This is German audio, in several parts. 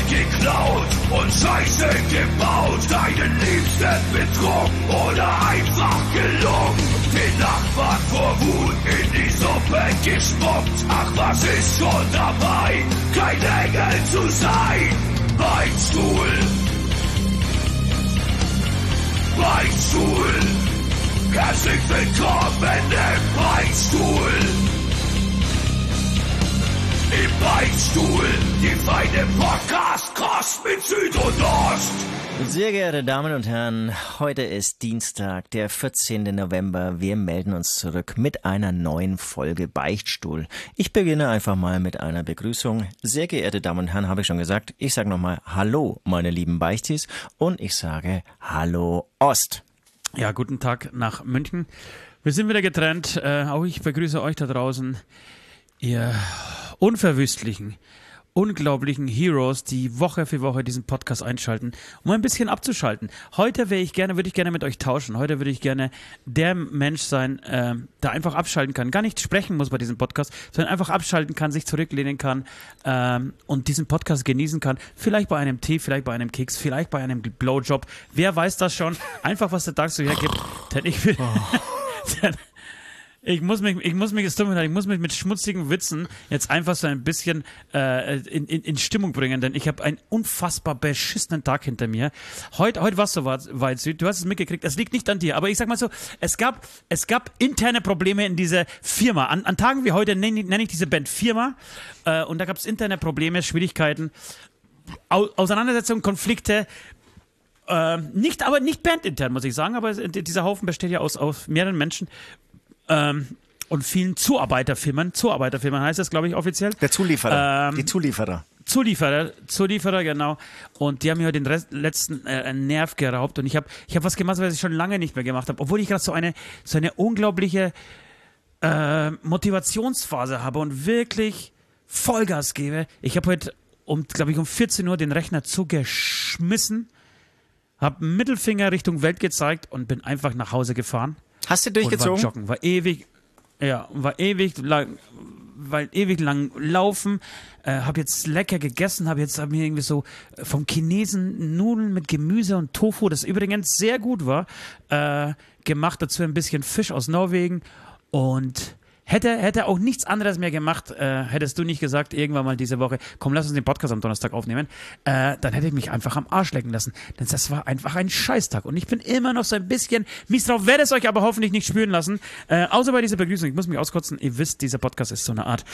geklaut und Scheiße gebaut, deinen Liebsten betrogen oder einfach gelungen, den Nachbarn vor Wut in die Suppe gespuckt. Ach, was ist schon dabei, kein Engel zu sein? Beichtstuhl, Beichtstuhl, herzlich willkommen im Beichtstuhl. Im Beichtstuhl, die feine Podcast-Kost mit Süd und Ost. Sehr geehrte Damen und Herren, heute ist Dienstag, der 14. November. Wir melden uns zurück mit einer neuen Folge Beichtstuhl. Ich beginne einfach mal mit einer Begrüßung. Sehr geehrte Damen und Herren, habe ich schon gesagt. Ich sage nochmal Hallo, meine lieben Beichtis. Und ich sage Hallo Ost. Ja, guten Tag nach München. Wir sind wieder getrennt. Auch ich begrüße euch da draußen. Ihr unverwüstlichen, unglaublichen Heroes, die Woche für Woche diesen Podcast einschalten, um ein bisschen abzuschalten. Heute würde ich gerne mit euch tauschen. Heute würde ich gerne der Mensch sein, der einfach abschalten kann. Gar nicht sprechen muss bei diesem Podcast, sondern einfach abschalten kann, sich zurücklehnen kann und diesen Podcast genießen kann. Vielleicht bei einem Tee, vielleicht bei einem Keks, vielleicht bei einem Blowjob. Wer weiß das schon? Einfach, was der Tag so hergibt. Denn ich will... Ich muss mich mit schmutzigen Witzen jetzt einfach so ein bisschen in Stimmung bringen, denn ich habe einen unfassbar beschissenen Tag hinter mir. Heute war es soweit, Süd, du hast es mitgekriegt, es liegt nicht an dir, aber ich sag mal so, es gab interne Probleme in dieser Firma. An Tagen wie heute nenne ich diese Band Firma und da gab es interne Probleme, Schwierigkeiten, Auseinandersetzungen, Konflikte. Nicht bandintern, muss ich sagen, aber dieser Haufen besteht ja aus mehreren Menschen. Und vielen Zuarbeiterfirmen heißt das, glaube ich, offiziell. Der Zulieferer, die Zulieferer. Zulieferer, genau. Und die haben mir den letzten Nerv geraubt. Und ich hab was gemacht, was ich schon lange nicht mehr gemacht habe. Obwohl ich gerade so eine unglaubliche Motivationsphase habe und wirklich Vollgas gebe. Ich habe heute um 14 Uhr den Rechner zugeschmissen, habe einen Mittelfinger Richtung Welt gezeigt und bin einfach nach Hause gefahren. Hast du durchgezogen? War joggen, war ewig lang laufen, habe jetzt lecker gegessen, habe mir irgendwie so vom Chinesen Nudeln mit Gemüse und Tofu, das übrigens sehr gut war, gemacht, dazu ein bisschen Fisch aus Norwegen und hätte auch nichts anderes mehr gemacht, hättest du nicht gesagt, irgendwann mal diese Woche, komm, lass uns den Podcast am Donnerstag aufnehmen, dann hätte ich mich einfach am Arsch lecken lassen. Denn das war einfach ein Scheißtag. Und ich bin immer noch so ein bisschen mies drauf, werde es euch aber hoffentlich nicht spüren lassen. Außer bei dieser Begrüßung. Ich muss mich auskotzen. Ihr wisst, dieser Podcast ist so eine Art,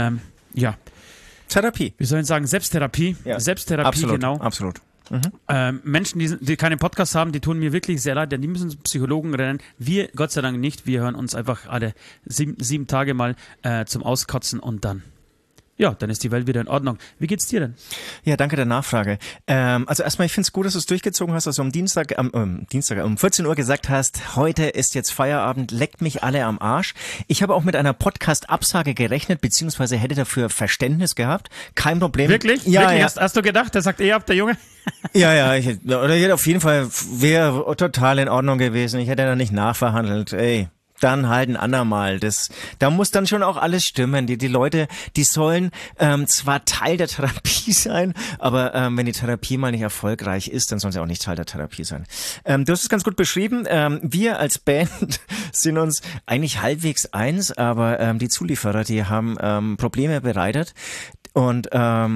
Therapie. Wir sollen sagen, Selbsttherapie. Ja. Selbsttherapie, absolut, genau. Absolut. Menschen, die keinen Podcast haben, die tun mir wirklich sehr leid, denn die müssen zum Psychologen rennen. Wir, Gott sei Dank nicht. Wir hören uns einfach alle 7 Tage mal zum Auskotzen und dann ist die Welt wieder in Ordnung. Wie geht's dir denn? Ja, danke der Nachfrage. Also erstmal, ich finde es gut, dass du es durchgezogen hast, also am Dienstag um 14 Uhr gesagt hast, heute ist jetzt Feierabend, leckt mich alle am Arsch. Ich habe auch mit einer Podcast-Absage gerechnet, beziehungsweise hätte dafür Verständnis gehabt. Kein Problem. Wirklich? Ja, Wirklich? ja. Hast du gedacht, der sagt ab, der Junge? Ja, ich hätte auf jeden Fall, wäre total in Ordnung gewesen. Ich hätte da nicht nachverhandelt, ey. Dann halt ein andermal. Da muss dann schon auch alles stimmen. Die Leute, die sollen zwar Teil der Therapie sein, aber wenn die Therapie mal nicht erfolgreich ist, dann sollen sie auch nicht Teil der Therapie sein. Du hast es ganz gut beschrieben. Wir als Band sind uns eigentlich halbwegs eins, aber die Zulieferer, die haben Probleme bereitet und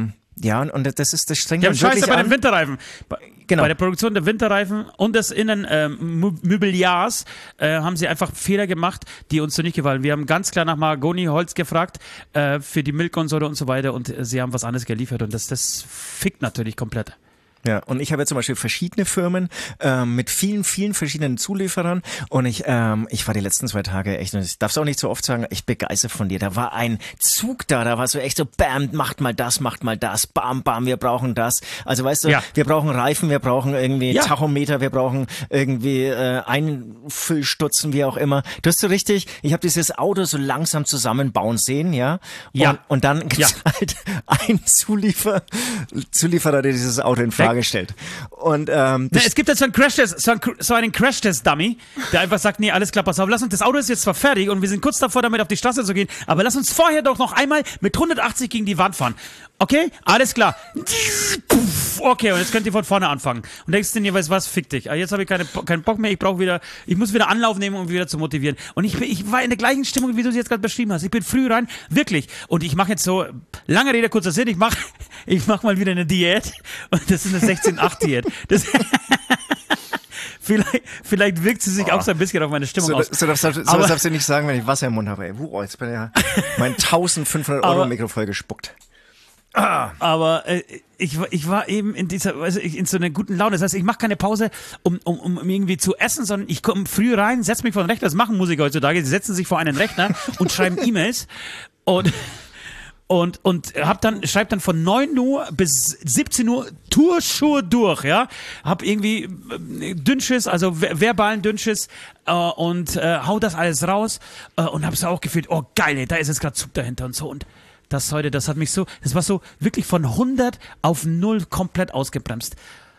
und das ist das strenge. Die haben Scheiße bei den Winterreifen. Genau. Bei der Produktion der Winterreifen und des Innenmobiliars haben sie einfach Fehler gemacht, die uns so nicht gefallen. Wir haben ganz klar nach Mahagoni-Holz gefragt für die Milchkonsole und so weiter und sie haben was anderes geliefert und das fickt natürlich komplett. Ja, und ich habe ja zum Beispiel verschiedene Firmen mit vielen verschiedenen Zulieferern und ich war die letzten 2 Tage echt, und ich darf es auch nicht so oft sagen, echt begeistert von dir. Da war ein Zug da war so echt so, bam, macht mal das, bam, bam, wir brauchen das. Also weißt du, wir brauchen Reifen, wir brauchen irgendwie Tachometer, wir brauchen irgendwie Einfüllstutzen, wie auch immer. Du hast so richtig, ich habe dieses Auto so langsam zusammenbauen sehen, und dann gibt's halt einen Zulieferer, der dieses Auto in Frage gestellt. Und es gibt jetzt so einen Crash-Test-Dummy, der einfach sagt, nee, alles klar, pass auf, lass uns, das Auto ist jetzt zwar fertig und wir sind kurz davor, damit auf die Straße zu gehen, aber lass uns vorher doch noch einmal mit 180 gegen die Wand fahren. Okay? Alles klar. okay, und jetzt könnt ihr von vorne anfangen. Und denkst du dir, weißt du was, fick dich. Jetzt habe ich keinen Bock mehr, ich muss wieder Anlauf nehmen, um wieder zu motivieren. Und ich war in der gleichen Stimmung, wie du sie jetzt gerade beschrieben hast. Ich bin früh rein, wirklich. Und ich mache jetzt so, lange Rede, kurzer Sinn, ich mach mal wieder eine Diät. Und das ist eine 16-8-Diät. Vielleicht wirkt sie sich auch so ein bisschen auf meine Stimmung aus. So darfst du nicht sagen, wenn ich Wasser im Mund habe. Ey. Jetzt bin ich ja mein 1.500 € Mikro voll gespuckt. Aber ich war eben in in so einer guten Laune. Das heißt, ich mache keine Pause, um irgendwie zu essen, sondern ich komme früh rein, setze mich vor den Rechner. Das machen Musiker heutzutage. Sie setzen sich vor einen Rechner und schreiben E-Mails und schreib dann von 9 Uhr bis 17 Uhr Tourschuhe durch, ja. Hab irgendwie Dünnschiss, also verbalen Dünnschiss und hau das alles raus und hab's auch gefühlt, oh geil, ey, da ist jetzt gerade Zug dahinter und so. Und das war so wirklich von 100 auf 0 komplett ausgebremst.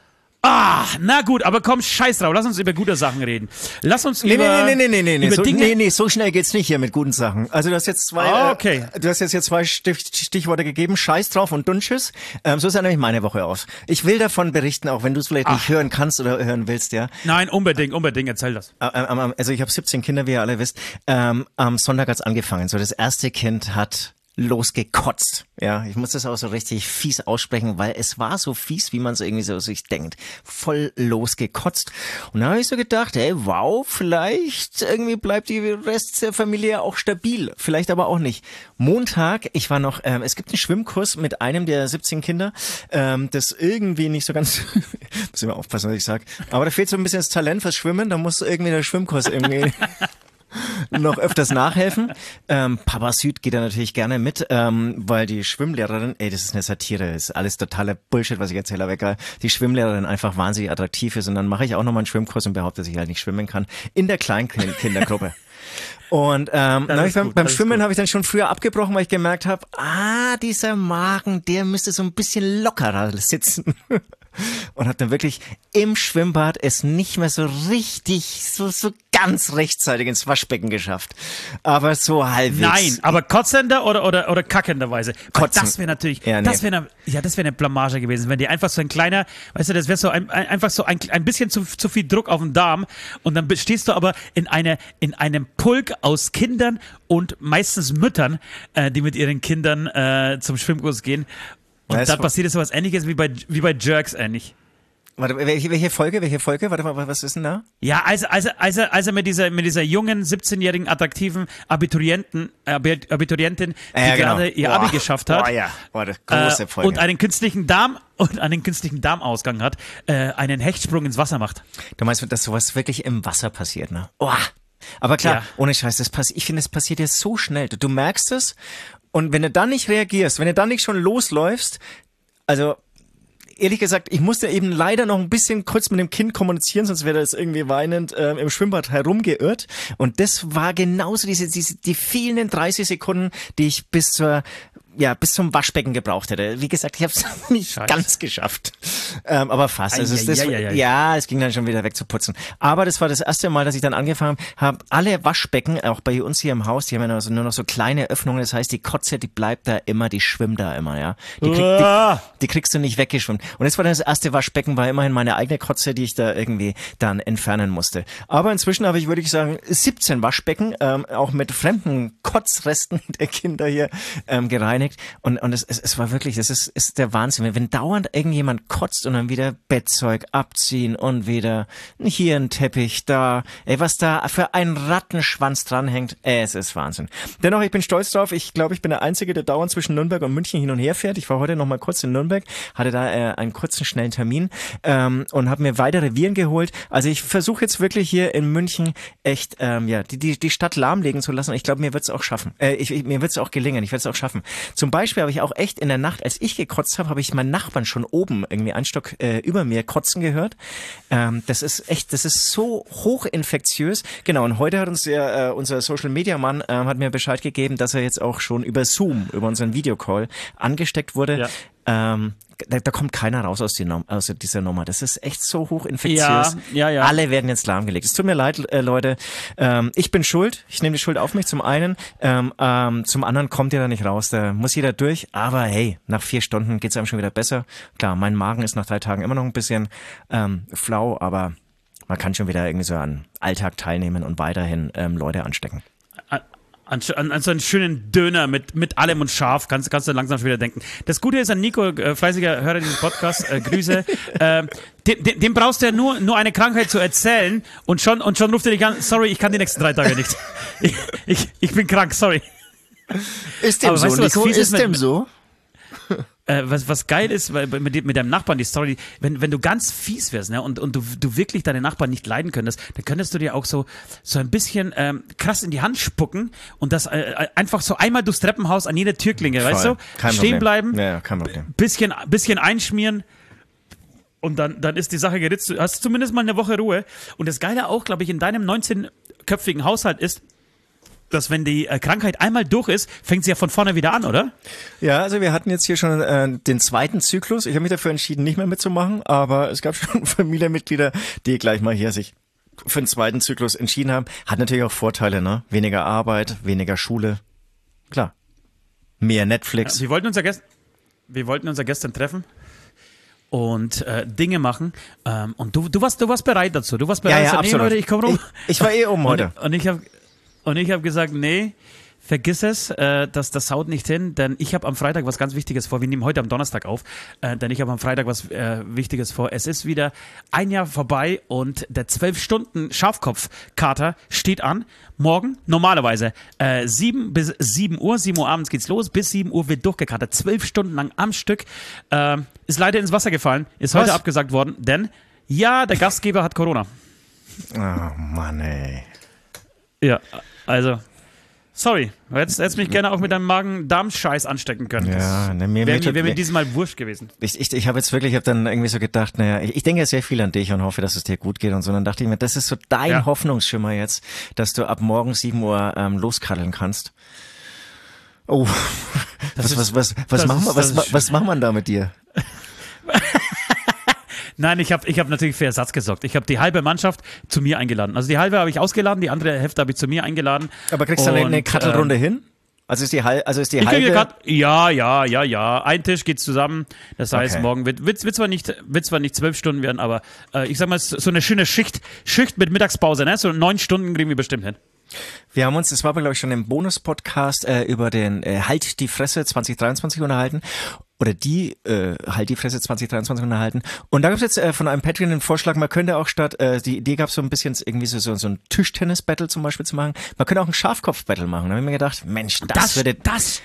Na gut, aber komm, scheiß drauf, lass uns über gute Sachen reden. Lass uns über Nee, so schnell geht's nicht hier mit guten Sachen. Also du hast jetzt zwei Stichworte gegeben, scheiß drauf und Dünnschiss. So sah nämlich meine Woche aus. Ich will davon berichten, auch wenn du es vielleicht nicht hören kannst oder hören willst, ja. Nein, unbedingt, erzähl das. Also ich habe 17 Kinder, wie ihr alle wisst. Am Sonntag hat's angefangen. So, das erste Kind hat losgekotzt. Ja, ich muss das auch so richtig fies aussprechen, weil es war so fies, wie man so irgendwie so sich denkt. Voll losgekotzt. Und da habe ich so gedacht, hey, wow, vielleicht irgendwie bleibt die Rest der Familie auch stabil. Vielleicht aber auch nicht. Montag, ich war noch, es gibt einen Schwimmkurs mit einem der 17 Kinder, das irgendwie nicht so ganz, muss ich mal aufpassen, was ich sage, aber da fehlt so ein bisschen das Talent fürs Schwimmen, da muss irgendwie der Schwimmkurs irgendwie noch öfters nachhelfen. Papa Süd geht da natürlich gerne mit, weil die Schwimmlehrerin, das ist eine Satire, ist alles totaler Bullshit, was ich erzähle, aber egal, die Schwimmlehrerin einfach wahnsinnig attraktiv ist und dann mache ich auch nochmal einen Schwimmkurs und behaupte, dass ich halt nicht schwimmen kann, in der Kleinkindergruppe. Und beim Schwimmen habe ich dann schon früher abgebrochen, weil ich gemerkt habe, dieser Magen, der müsste so ein bisschen lockerer sitzen. Und habe dann wirklich im Schwimmbad es nicht mehr so richtig, so ganz rechtzeitig ins Waschbecken geschafft. Aber so halbwegs. Nein, aber kotzender oder kackenderweise. Kotzen. Das wäre natürlich, das wäre eine Blamage gewesen, wenn die einfach so ein kleiner, weißt du, das wäre so einfach so ein bisschen zu viel Druck auf den Darm und dann stehst du aber in einem Pulk aus Kindern und meistens Müttern, die mit ihren Kindern zum Schwimmkurs gehen. Und da passiert so was Ähnliches wie bei Jerks ähnlich. Warte, welche Folge? Warte mal, was ist denn da? Ja, also mit dieser jungen, 17-jährigen, attraktiven Abiturientin, die gerade ihr Abi geschafft hat. Große Folge. Und einen künstlichen Darmausgang hat, einen Hechtsprung ins Wasser macht. Du meinst, dass sowas wirklich im Wasser passiert, ne? Aber klar, ohne Scheiß, ich finde, es passiert ja so schnell. Du merkst es und wenn du dann nicht reagierst, wenn du dann nicht schon losläufst, also ehrlich gesagt, ich musste eben leider noch ein bisschen kurz mit dem Kind kommunizieren, sonst wäre das irgendwie weinend im Schwimmbad herumgeirrt. Und das war genauso die fehlenden 30 Sekunden, die ich bis zum Waschbecken gebraucht hätte. Wie gesagt, ich habe es nicht ganz geschafft. Aber fast. Es ging dann schon wieder weg zu putzen. Aber das war das erste Mal, dass ich dann angefangen habe, alle Waschbecken, auch bei uns hier im Haus, die haben ja nur noch so kleine Öffnungen. Das heißt, die Kotze, die bleibt da immer, die schwimmt da immer, ja. Die kriegst du nicht weggeschwimmt. Und das war dann das erste Waschbecken, war immerhin meine eigene Kotze, die ich da irgendwie dann entfernen musste. Aber inzwischen habe ich, würde ich sagen, 17 Waschbecken, auch mit fremden Kotzresten der Kinder hier gereinigt. Und es war wirklich, das ist der Wahnsinn. Wenn dauernd irgendjemand kotzt und dann wieder Bettzeug abziehen und wieder hier ein Teppich, da, was da für ein Rattenschwanz dranhängt, es ist Wahnsinn. Dennoch, ich bin stolz drauf. Ich glaube, ich bin der Einzige, der dauernd zwischen Nürnberg und München hin und her fährt. Ich war heute noch mal kurz in Nürnberg, hatte da einen kurzen, schnellen Termin und habe mir weitere Viren geholt. Also ich versuche jetzt wirklich hier in München echt die Stadt lahmlegen zu lassen. Ich glaube, mir wird es auch schaffen. Mir wird es auch gelingen. Ich werde es auch schaffen. Zum Beispiel habe ich auch echt in der Nacht, als ich gekotzt habe, habe ich meinen Nachbarn schon oben irgendwie einen Stock über mir kotzen gehört. Das ist so hochinfektiös. Genau, und heute hat uns unser Social-Media-Mann hat mir Bescheid gegeben, dass er jetzt auch schon über Zoom, über unseren Videocall angesteckt wurde. Ja. Da kommt keiner raus aus dieser Nummer. Das ist echt so hochinfektiös. Ja. Alle werden jetzt lahmgelegt. Es tut mir leid, Leute. Ich bin schuld. Ich nehme die Schuld auf mich zum einen. Zum anderen kommt ihr da nicht raus. Da muss jeder durch. Aber hey, nach 4 Stunden geht's einem schon wieder besser. Klar, mein Magen ist nach 3 Tagen immer noch ein bisschen flau, aber man kann schon wieder irgendwie so an Alltag teilnehmen und weiterhin Leute anstecken. An so einen schönen Döner mit allem und scharf kannst du langsam schon wieder denken. Das Gute ist an Nico, fleißiger Hörer dieses Podcasts, Grüße, dem brauchst du ja nur eine Krankheit zu erzählen und schon ruft er dich an, sorry, ich kann die nächsten 3 Tage nicht. Ich bin krank, sorry. Ist dem aber so, weißt du, Nico? Ist dem so? Was geil ist, weil mit deinem Nachbarn die Story, wenn du ganz fies wärst, ne, und du wirklich deine Nachbarn nicht leiden könntest, dann könntest du dir auch so ein bisschen krass in die Hand spucken und das einfach so einmal durchs Treppenhaus an jeder Türklinge, Voll. weißt du? Kein Stehen Problem. bleiben, Ja, kein Problem. bisschen einschmieren und dann ist die Sache geritzt. Du hast zumindest mal eine Woche Ruhe. Und das Geile auch, glaube ich, in deinem 19-köpfigen Haushalt ist, dass wenn die Krankheit einmal durch ist, fängt sie ja von vorne wieder an, oder? Ja, also wir hatten jetzt hier schon den 2. Zyklus. Ich habe mich dafür entschieden, nicht mehr mitzumachen, aber es gab schon Familienmitglieder, die gleich mal hier sich für den 2. Zyklus entschieden haben. Hat natürlich auch Vorteile, ne? Weniger Arbeit, weniger Schule. Klar. Mehr Netflix. Wir wollten uns ja gestern treffen und Dinge machen. Und du warst bereit dazu. Du warst bereit, ja, nee, Leute, ich komme rum. Ich war oben heute. Und ich habe gesagt, nee, vergiss es, das haut nicht hin, denn ich habe am Freitag was ganz Wichtiges vor. Wir nehmen heute am Donnerstag auf, denn ich habe am Freitag was Wichtiges vor. Es ist wieder ein Jahr vorbei und der 12-Stunden-Schafkopf-Kater steht an. Morgen, normalerweise, 7 bis 7 Uhr, 7 Uhr abends geht's los, bis 7 Uhr wird durchgekatert. 12 Stunden lang am Stück. Ist leider ins Wasser gefallen, ist heute abgesagt worden, denn ja, der Gastgeber hat Corona. Oh Mann, ey. Ja, also, sorry. Du hättest mich gerne auch mit deinem Magen-Darm-Scheiß anstecken können. Ja, ne, wäre mir diesmal wurscht gewesen. Ich habe jetzt wirklich, dann irgendwie so gedacht, naja, ich denke sehr viel an dich und hoffe, dass es dir gut geht und so. Und dann dachte ich mir, das ist so dein Hoffnungsschimmer jetzt, dass du ab morgen 7 Uhr loskaddeln kannst. Oh, was macht man da mit dir? Nein, ich hab natürlich für Ersatz gesorgt. Ich habe die halbe Mannschaft zu mir eingeladen. Also die halbe habe ich ausgeladen, die andere Hälfte habe ich zu mir eingeladen. Aber kriegst du dann eine Kattelrunde hin? Also ist die halbe? Ja. Ein Tisch geht zusammen. Das heißt, morgen wird zwar nicht 12 Stunden werden, aber ich sag mal, so eine schöne Schicht mit Mittagspause, ne? So 9 Stunden kriegen wir bestimmt hin. Wir haben uns, das war glaube ich schon im Bonus-Podcast über den Halt die Fresse 2023 unterhalten. Oder die Halt die Fresse 2023 unterhalten. Und da gab es jetzt von einem Patreon den Vorschlag, man könnte auch statt, die Idee gab es so ein bisschen irgendwie so ein Tischtennis-Battle zum Beispiel zu machen. Man könnte auch ein Schafkopf-Battle machen. Da habe ich mir gedacht, Mensch, das würde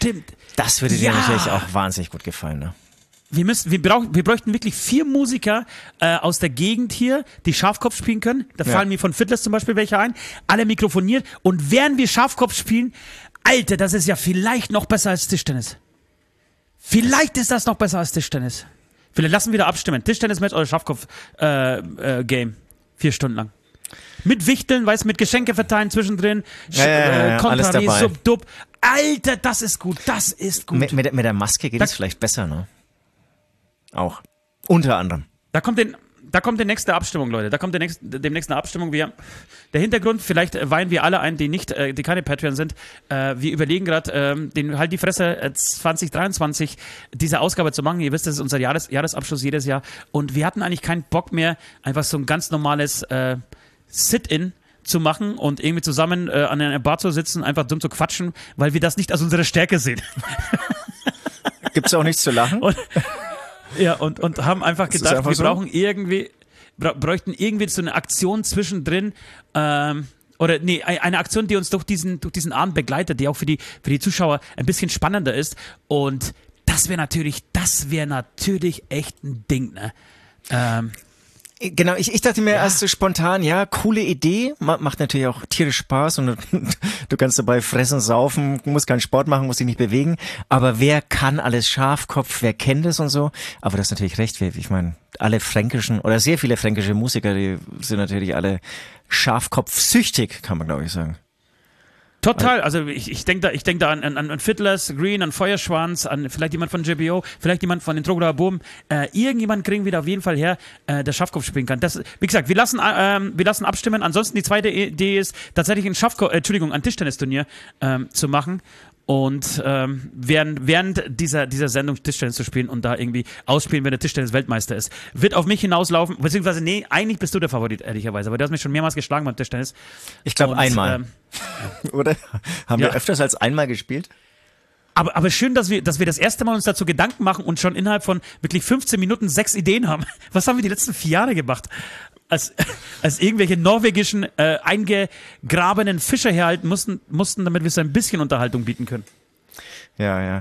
dir natürlich auch wahnsinnig gut gefallen. Ne? Wir bräuchten wirklich 4 Musiker aus der Gegend hier, die Schafkopf spielen können. Da fallen mir von Fiddlers zum Beispiel welche ein. Alle mikrofoniert. Und während wir Schafkopf spielen, Alter, das ist ja vielleicht noch besser als Tischtennis. Vielleicht ist das noch besser als Tischtennis. Vielleicht lassen wir da abstimmen. Tischtennis-Match oder Schafkopf-Game. 4 Stunden lang. Mit Wichteln, weißt du, mit Geschenke verteilen zwischendrin. Kontrari, Sub-Dub. Alter, das ist gut. Mit der Maske geht es vielleicht besser, ne? Auch. Unter anderem. Da kommt die nächste Abstimmung, Leute. Da kommt demnächst eine Abstimmung. Der Hintergrund, vielleicht weihen wir alle ein, die keine Patreon sind. Wir überlegen gerade, den Halt die Fresse 2023 diese Ausgabe zu machen. Ihr wisst, das ist unser Jahresabschluss jedes Jahr. Und wir hatten eigentlich keinen Bock mehr, einfach so ein ganz normales Sit-In zu machen und irgendwie zusammen an einer Bar zu sitzen, einfach dumm zu quatschen, weil wir das nicht als unsere Stärke sehen. Gibt's auch nichts zu lachen? Und haben einfach gedacht, wir bräuchten irgendwie so eine Aktion zwischendrin, eine Aktion, die uns durch diesen Abend begleitet, die auch für die Zuschauer ein bisschen spannender ist. Und das wäre natürlich echt ein Ding, ne? Genau, ich dachte mir erst so spontan, ja, coole Idee, macht natürlich auch tierisch Spaß und du kannst dabei fressen, saufen, musst keinen Sport machen, musst dich nicht bewegen, aber wer kann alles Schafkopf, wer kennt es und so, aber du hast natürlich recht, ich meine, alle fränkischen oder sehr viele fränkische Musiker, die sind natürlich alle Schafkopf-süchtig, kann man glaube ich sagen. Total, also ich denke da an Fiddlers, Green, an Feuerschwanz, an vielleicht jemand von JBO, vielleicht jemand von den Trogloder Buben. Irgendjemand kriegen wir da auf jeden Fall her, der Schafkopf spielen kann. Das, wie gesagt, wir lassen abstimmen. Ansonsten die zweite Idee ist, tatsächlich ein Tischtennisturnier zu machen. Und während dieser Sendung Tischtennis zu spielen und da irgendwie ausspielen, wenn der Tischtennis-Weltmeister ist. Wird auf mich hinauslaufen, beziehungsweise nee, eigentlich bist du der Favorit, ehrlicherweise, aber du hast mich schon mehrmals geschlagen beim Tischtennis. Ich glaube einmal. Oder? Haben wir öfters als einmal gespielt? Aber schön, dass wir das erste Mal uns dazu Gedanken machen und schon innerhalb von wirklich 15 Minuten 6 Ideen haben. Was haben wir die letzten 4 Jahre gemacht? Als irgendwelche norwegischen eingegrabenen Fische herhalten mussten, damit wir so ein bisschen Unterhaltung bieten können. Ja.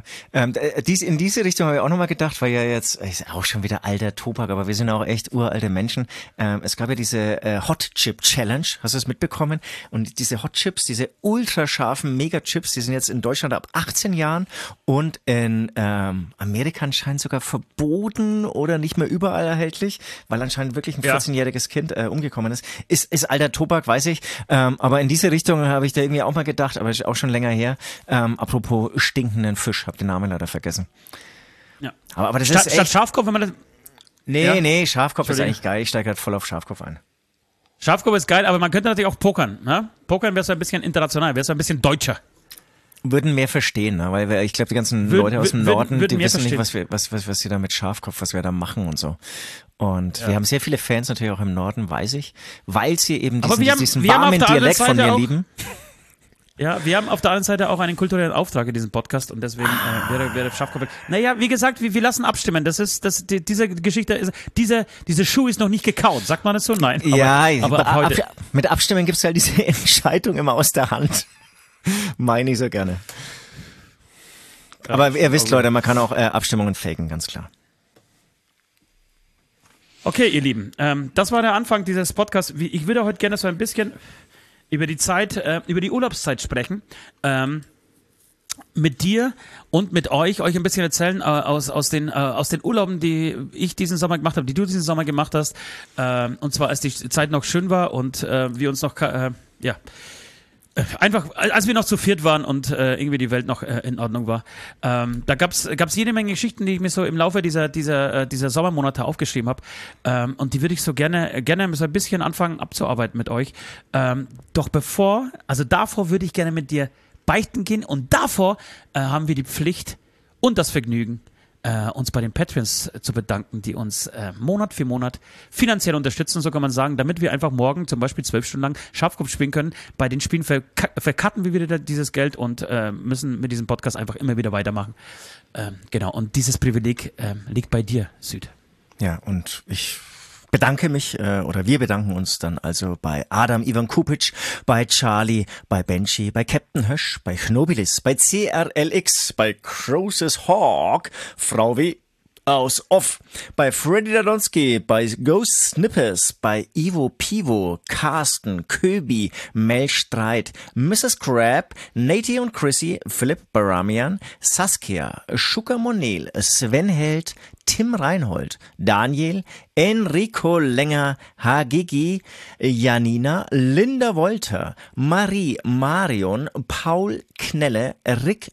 In diese Richtung habe ich auch nochmal gedacht, weil ja jetzt, ist auch schon wieder alter Tobak, aber wir sind auch echt uralte Menschen. Es gab ja diese Hot Chip Challenge, hast du es mitbekommen? Und diese Hot Chips, diese ultrascharfen Mega-Chips, die sind jetzt in Deutschland ab 18 Jahren und in Amerika anscheinend sogar verboten oder nicht mehr überall erhältlich, weil anscheinend wirklich ein 14-jähriges Kind umgekommen ist. Ist alter Tobak, weiß ich. Aber in diese Richtung habe ich da irgendwie auch mal gedacht, aber ist auch schon länger her. Apropos stinkenden Fisch, hab den Namen leider vergessen. Ja. Aber das ist echt... Statt Schafkopf, wenn man das... Nee, Schafkopf ist eigentlich geil. Ich steige halt voll auf Schafkopf ein. Schafkopf ist geil, aber man könnte natürlich auch pokern. Ne? Pokern wäre so ein bisschen international, wäre so ein bisschen deutscher. Würden mehr verstehen, ne? Weil ich glaube, die ganzen Leute aus dem Norden, die wissen nicht, was sie da mit Schafkopf, was wir da machen und so. Und wir haben sehr viele Fans natürlich auch im Norden, weiß ich, weil sie eben diesen warmen Dialekt von mir lieben. Ja, wir haben auf der anderen Seite auch einen kulturellen Auftrag in diesem Podcast und deswegen wäre Schafkopf. Naja, wie gesagt, wir lassen abstimmen. Diese Geschichte ist, diese Schuh ist noch nicht gekaut. Sagt man das so? Nein. Aber heute. Mit Abstimmen gibt's halt diese Entscheidung immer aus der Hand. Meine ich so gerne. Aber ihr wisst, Leute, man kann auch Abstimmungen faken, ganz klar. Okay, ihr Lieben, das war der Anfang dieses Podcasts. Ich würde heute gerne so ein bisschen über die Urlaubszeit sprechen. Mit dir und mit euch ein bisschen erzählen aus den Urlauben, die ich diesen Sommer gemacht habe, die du diesen Sommer gemacht hast. Und zwar, als die Zeit noch schön war und wir uns noch, einfach, als wir noch zu viert waren und irgendwie die Welt noch in Ordnung war. Da gab's jede Menge Geschichten, die ich mir so im Laufe dieser Sommermonate aufgeschrieben habe. Und die würde ich so gerne so ein bisschen anfangen abzuarbeiten mit euch. Doch davor würde ich gerne mit dir beichten gehen. Und davor haben wir die Pflicht und das Vergnügen, uns bei den Patreons zu bedanken, die uns Monat für Monat finanziell unterstützen, so kann man sagen, damit wir einfach morgen zum Beispiel 12 Stunden lang Schafkopf spielen können. Bei den Spielen vercutten wir wieder dieses Geld und müssen mit diesem Podcast einfach immer wieder weitermachen. Genau, und dieses Privileg liegt bei dir, Süd. Ja, und ich bedanke mich, oder wir bedanken uns dann also bei Adam Ivan Kupic, bei Charlie, bei Benji, bei Captain Hösch, bei Chnobilis, bei CRLX, bei Croesus Hawk, Frau W. aus Off, bei Freddy Dadonski, bei Ghost Snippers, bei Ivo Pivo, Carsten, Köbi, Mel Streit, Mrs. Crab, Nati und Chrissy, Philipp Baramian, Saskia, Schuka Monel, Sven Held, Tim Reinhold, Daniel, Enrico Länger, Hagigi, Janina, Linda Wolter, Marie, Marion, Paul Knelle, Rico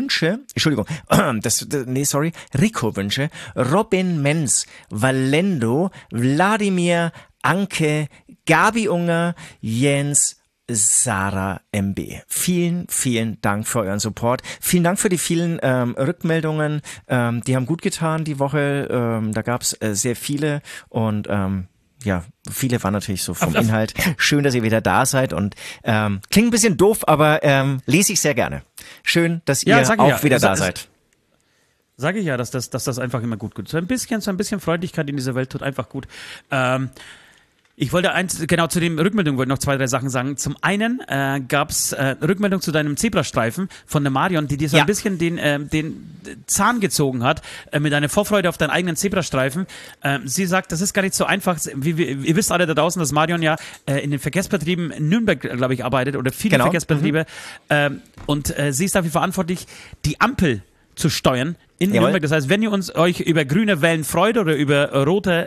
Wünsche, Robin Menz, Valendo, Wladimir, Anke, Gabi Unger, Jens, Sarah MB. Vielen, vielen Dank für euren Support. Vielen Dank für die vielen Rückmeldungen. Die haben gut getan die Woche. Da gab's sehr viele und viele waren natürlich so vom Inhalt. Schön, dass ihr wieder da seid und klingt ein bisschen doof, aber lese ich sehr gerne. Schön, dass ihr auch wieder da seid. Sage ich ja, dass das einfach immer gut tut. So ein bisschen Freundlichkeit in dieser Welt tut einfach gut. Ich wollte zu den Rückmeldungen wollte noch 2, 3 Sachen sagen. Zum einen gab's Rückmeldung zu deinem Zebrastreifen von der Marion, die dir so ein bisschen den Zahn gezogen hat, mit einer Vorfreude auf deinen eigenen Zebrastreifen. Sie sagt, das ist gar nicht so einfach. Ihr wisst alle da draußen, dass Marion ja in den Verkehrsbetrieben in Nürnberg, glaube ich, arbeitet oder viele Verkehrsbetriebe. Und sie ist dafür verantwortlich, die Ampel zu steuern in Nürnberg. Das heißt, wenn ihr euch über grüne Wellen freut oder über rote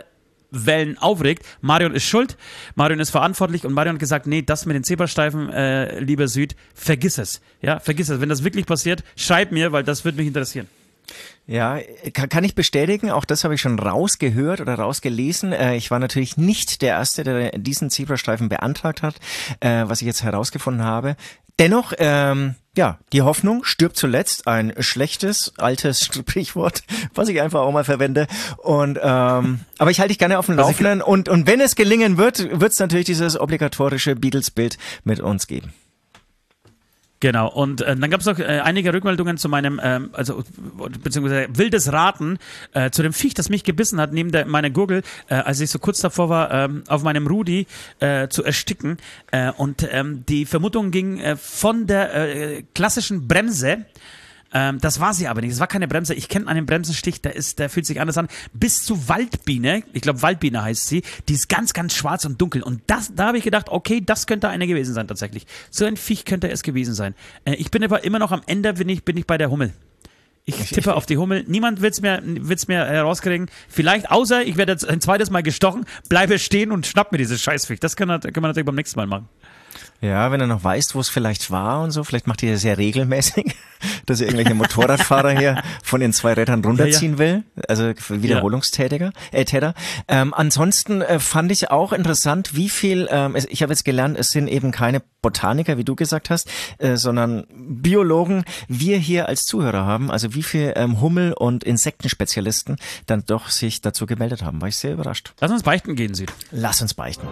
Wellen aufregt. Marion ist schuld, Marion ist verantwortlich und Marion hat gesagt, nee, das mit den Zebrastreifen, lieber Süd, vergiss es. Ja, vergiss es. Wenn das wirklich passiert, schreib mir, weil das würde mich interessieren. Ja, kann ich bestätigen, auch das habe ich schon rausgehört oder rausgelesen. Ich war natürlich nicht der Erste, der diesen Zebrastreifen beantragt hat, was ich jetzt herausgefunden habe. Dennoch, die Hoffnung stirbt zuletzt, ein schlechtes, altes Sprichwort, was ich einfach auch mal verwende. Und aber ich halte dich gerne auf dem Laufenden und wenn es gelingen wird, wird es natürlich dieses obligatorische Beatles-Bild mit uns geben. Genau, und dann gab es noch einige Rückmeldungen zu meinem, beziehungsweise wildes Raten zu dem Viech, das mich gebissen hat, neben meiner Gurgel, als ich so kurz davor war, auf meinem Rudi zu ersticken. Und die Vermutung ging von der klassischen Bremse. Das war sie aber nicht. Es war keine Bremse. Ich kenne einen Bremsenstich, der fühlt sich anders an. Bis zu Waldbiene, ich glaube Waldbiene heißt sie, die ist ganz, ganz schwarz und dunkel. Und da habe ich gedacht, okay, das könnte eine gewesen sein tatsächlich. So ein Viech könnte es gewesen sein. Ich bin aber immer noch am Ende, bin ich bei der Hummel. Ich tippe auf die Hummel. Niemand wird's mir herauskriegen. Vielleicht, außer ich werde jetzt ein zweites Mal gestochen, bleibe stehen und schnapp mir dieses Scheißviech. Das kann man natürlich beim nächsten Mal machen. Ja, wenn er noch weiß, wo es vielleicht war und so, vielleicht macht ihr das ja regelmäßig, dass ihr irgendwelche Motorradfahrer hier von den 2 Rädern runterziehen will, also Wiederholungstäter. Ansonsten fand ich auch interessant, wie viel, ich habe jetzt gelernt, es sind eben keine Botaniker, wie du gesagt hast, sondern Biologen, wir hier als Zuhörer haben, also wie viel Hummel- und Insektenspezialisten dann doch sich dazu gemeldet haben, war ich sehr überrascht. Lass uns beichten gehen, Süd. Lass uns beichten.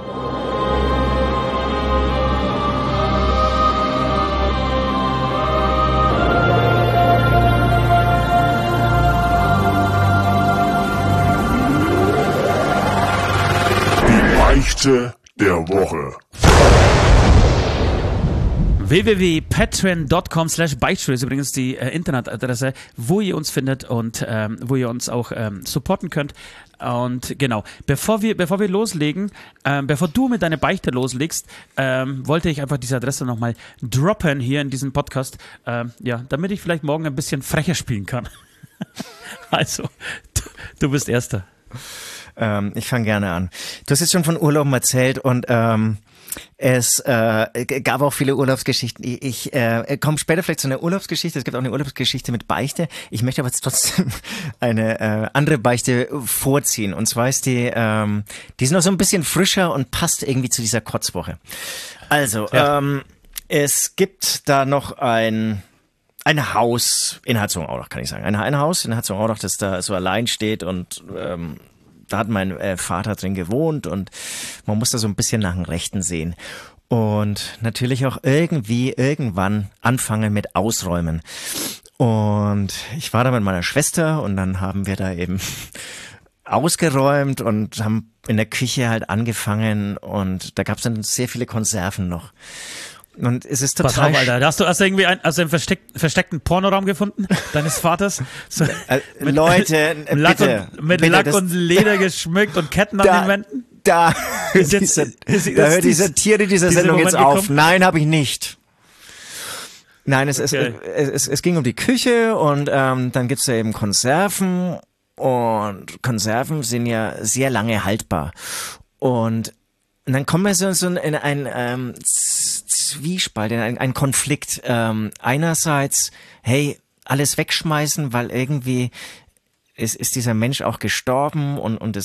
Beichte der Woche. www.patreon.com/beichtstuhl ist übrigens die Internetadresse, wo ihr uns findet und wo ihr uns auch supporten könnt. Und genau, bevor wir loslegen, bevor du mit deiner Beichte loslegst, wollte ich einfach diese Adresse nochmal droppen hier in diesem Podcast, damit ich vielleicht morgen ein bisschen frecher spielen kann. Also, du bist Erster. Ich fange gerne an. Du hast jetzt schon von Urlauben erzählt und es gab auch viele Urlaubsgeschichten. Ich komme später vielleicht zu einer Urlaubsgeschichte. Es gibt auch eine Urlaubsgeschichte mit Beichte. Ich möchte aber jetzt trotzdem eine andere Beichte vorziehen. Und zwar ist die ist noch so ein bisschen frischer und passt irgendwie zu dieser Kotzwoche. Also, es gibt da noch ein Haus in Herzogenaurach, kann ich sagen. Ein Haus in Herzogenaurach, das da so allein steht und da hat mein Vater drin gewohnt und man muss da so ein bisschen nach dem Rechten sehen. Und natürlich auch irgendwann anfangen mit Ausräumen. Und ich war da mit meiner Schwester und dann haben wir da eben ausgeräumt und haben in der Küche halt angefangen und da gab es dann sehr viele Konserven noch. Und es ist total. Pass auf, Alter. Hast du irgendwie einen versteckten Pornoraum gefunden? Deines Vaters? So, Leute, mit Lack und Leder geschmückt und Ketten an den Wänden? Da hört die Satire dieser Sendung jetzt auf. Nein, habe ich nicht. Nein, es ging um die Küche und dann gibt's da eben Konserven und Konserven sind ja sehr lange haltbar. Und dann kommen wir so in einen Zwiespalt, in einen Konflikt. Einerseits, hey, alles wegschmeißen, weil irgendwie ist dieser Mensch auch gestorben und und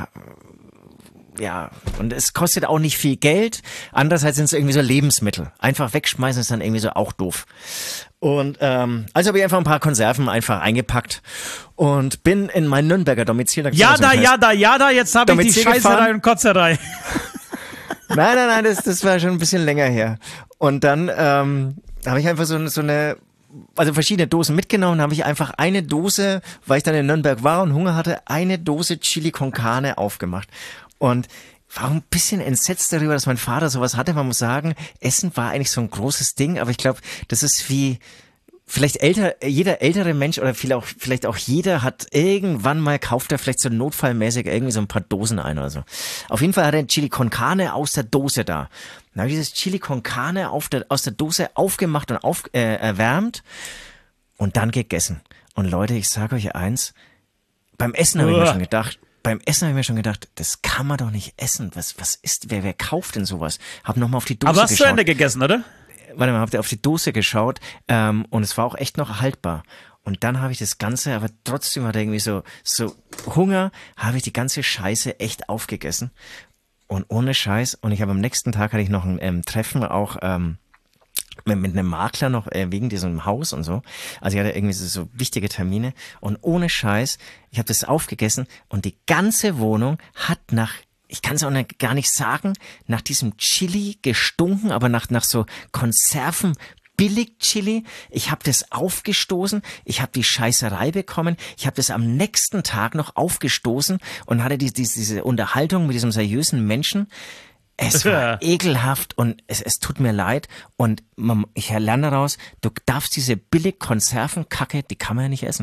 es kostet auch nicht viel Geld. Andererseits sind es irgendwie so Lebensmittel. Einfach wegschmeißen ist dann irgendwie so auch doof. Und also habe ich einfach ein paar Konserven einfach eingepackt und bin in mein Nürnberger Domizil. Jetzt habe ich die Scheißerei und Kotzerei. Nein, das war schon ein bisschen länger her. Und dann habe ich einfach so eine, also verschiedene Dosen mitgenommen, habe ich einfach eine Dose, weil ich dann in Nürnberg war und Hunger hatte, eine Dose Chili con Carne aufgemacht. Und war ein bisschen entsetzt darüber, dass mein Vater sowas hatte. Man muss sagen, Essen war eigentlich so ein großes Ding, aber ich glaube, das ist wie vielleicht jeder ältere Mensch oder vielleicht auch jeder hat irgendwann mal, kauft er vielleicht so notfallmäßig irgendwie so ein paar Dosen ein oder so. Auf jeden Fall hat er ein Chili con Carne aus der Dose da. Dann habe ich dieses Chili con Carne aus der Dose aufgemacht und erwärmt und dann gegessen. Und Leute, ich sage euch eins, beim Essen habe ich mir schon gedacht, beim Essen habe ich mir schon gedacht, das kann man doch nicht essen. Was ist, wer kauft denn sowas? Hab nochmal auf die Dose Aber hast geschaut. du Ende gegessen, oder? Warte mal, habt ihr auf die Dose geschaut und es war auch echt noch haltbar. Und dann habe ich das Ganze, aber trotzdem hatte irgendwie so Hunger, habe ich die ganze Scheiße echt aufgegessen. Und ohne Scheiß. Und ich habe am nächsten Tag hatte ich noch ein Treffen auch mit einem Makler noch wegen diesem Haus und so. Also ich hatte irgendwie so wichtige Termine. Und ohne Scheiß, ich habe das aufgegessen und die ganze Wohnung hat ich kann es auch gar nicht sagen, nach diesem Chili gestunken, aber nach so Konserven, Billig-Chili. Ich habe das aufgestoßen, ich habe die Scheißerei bekommen, ich habe das am nächsten Tag noch aufgestoßen und hatte diese Unterhaltung mit diesem seriösen Menschen. Es war ekelhaft und es tut mir leid und ich lerne daraus, du darfst diese Billig-Konservenkacke, die kann man ja nicht essen.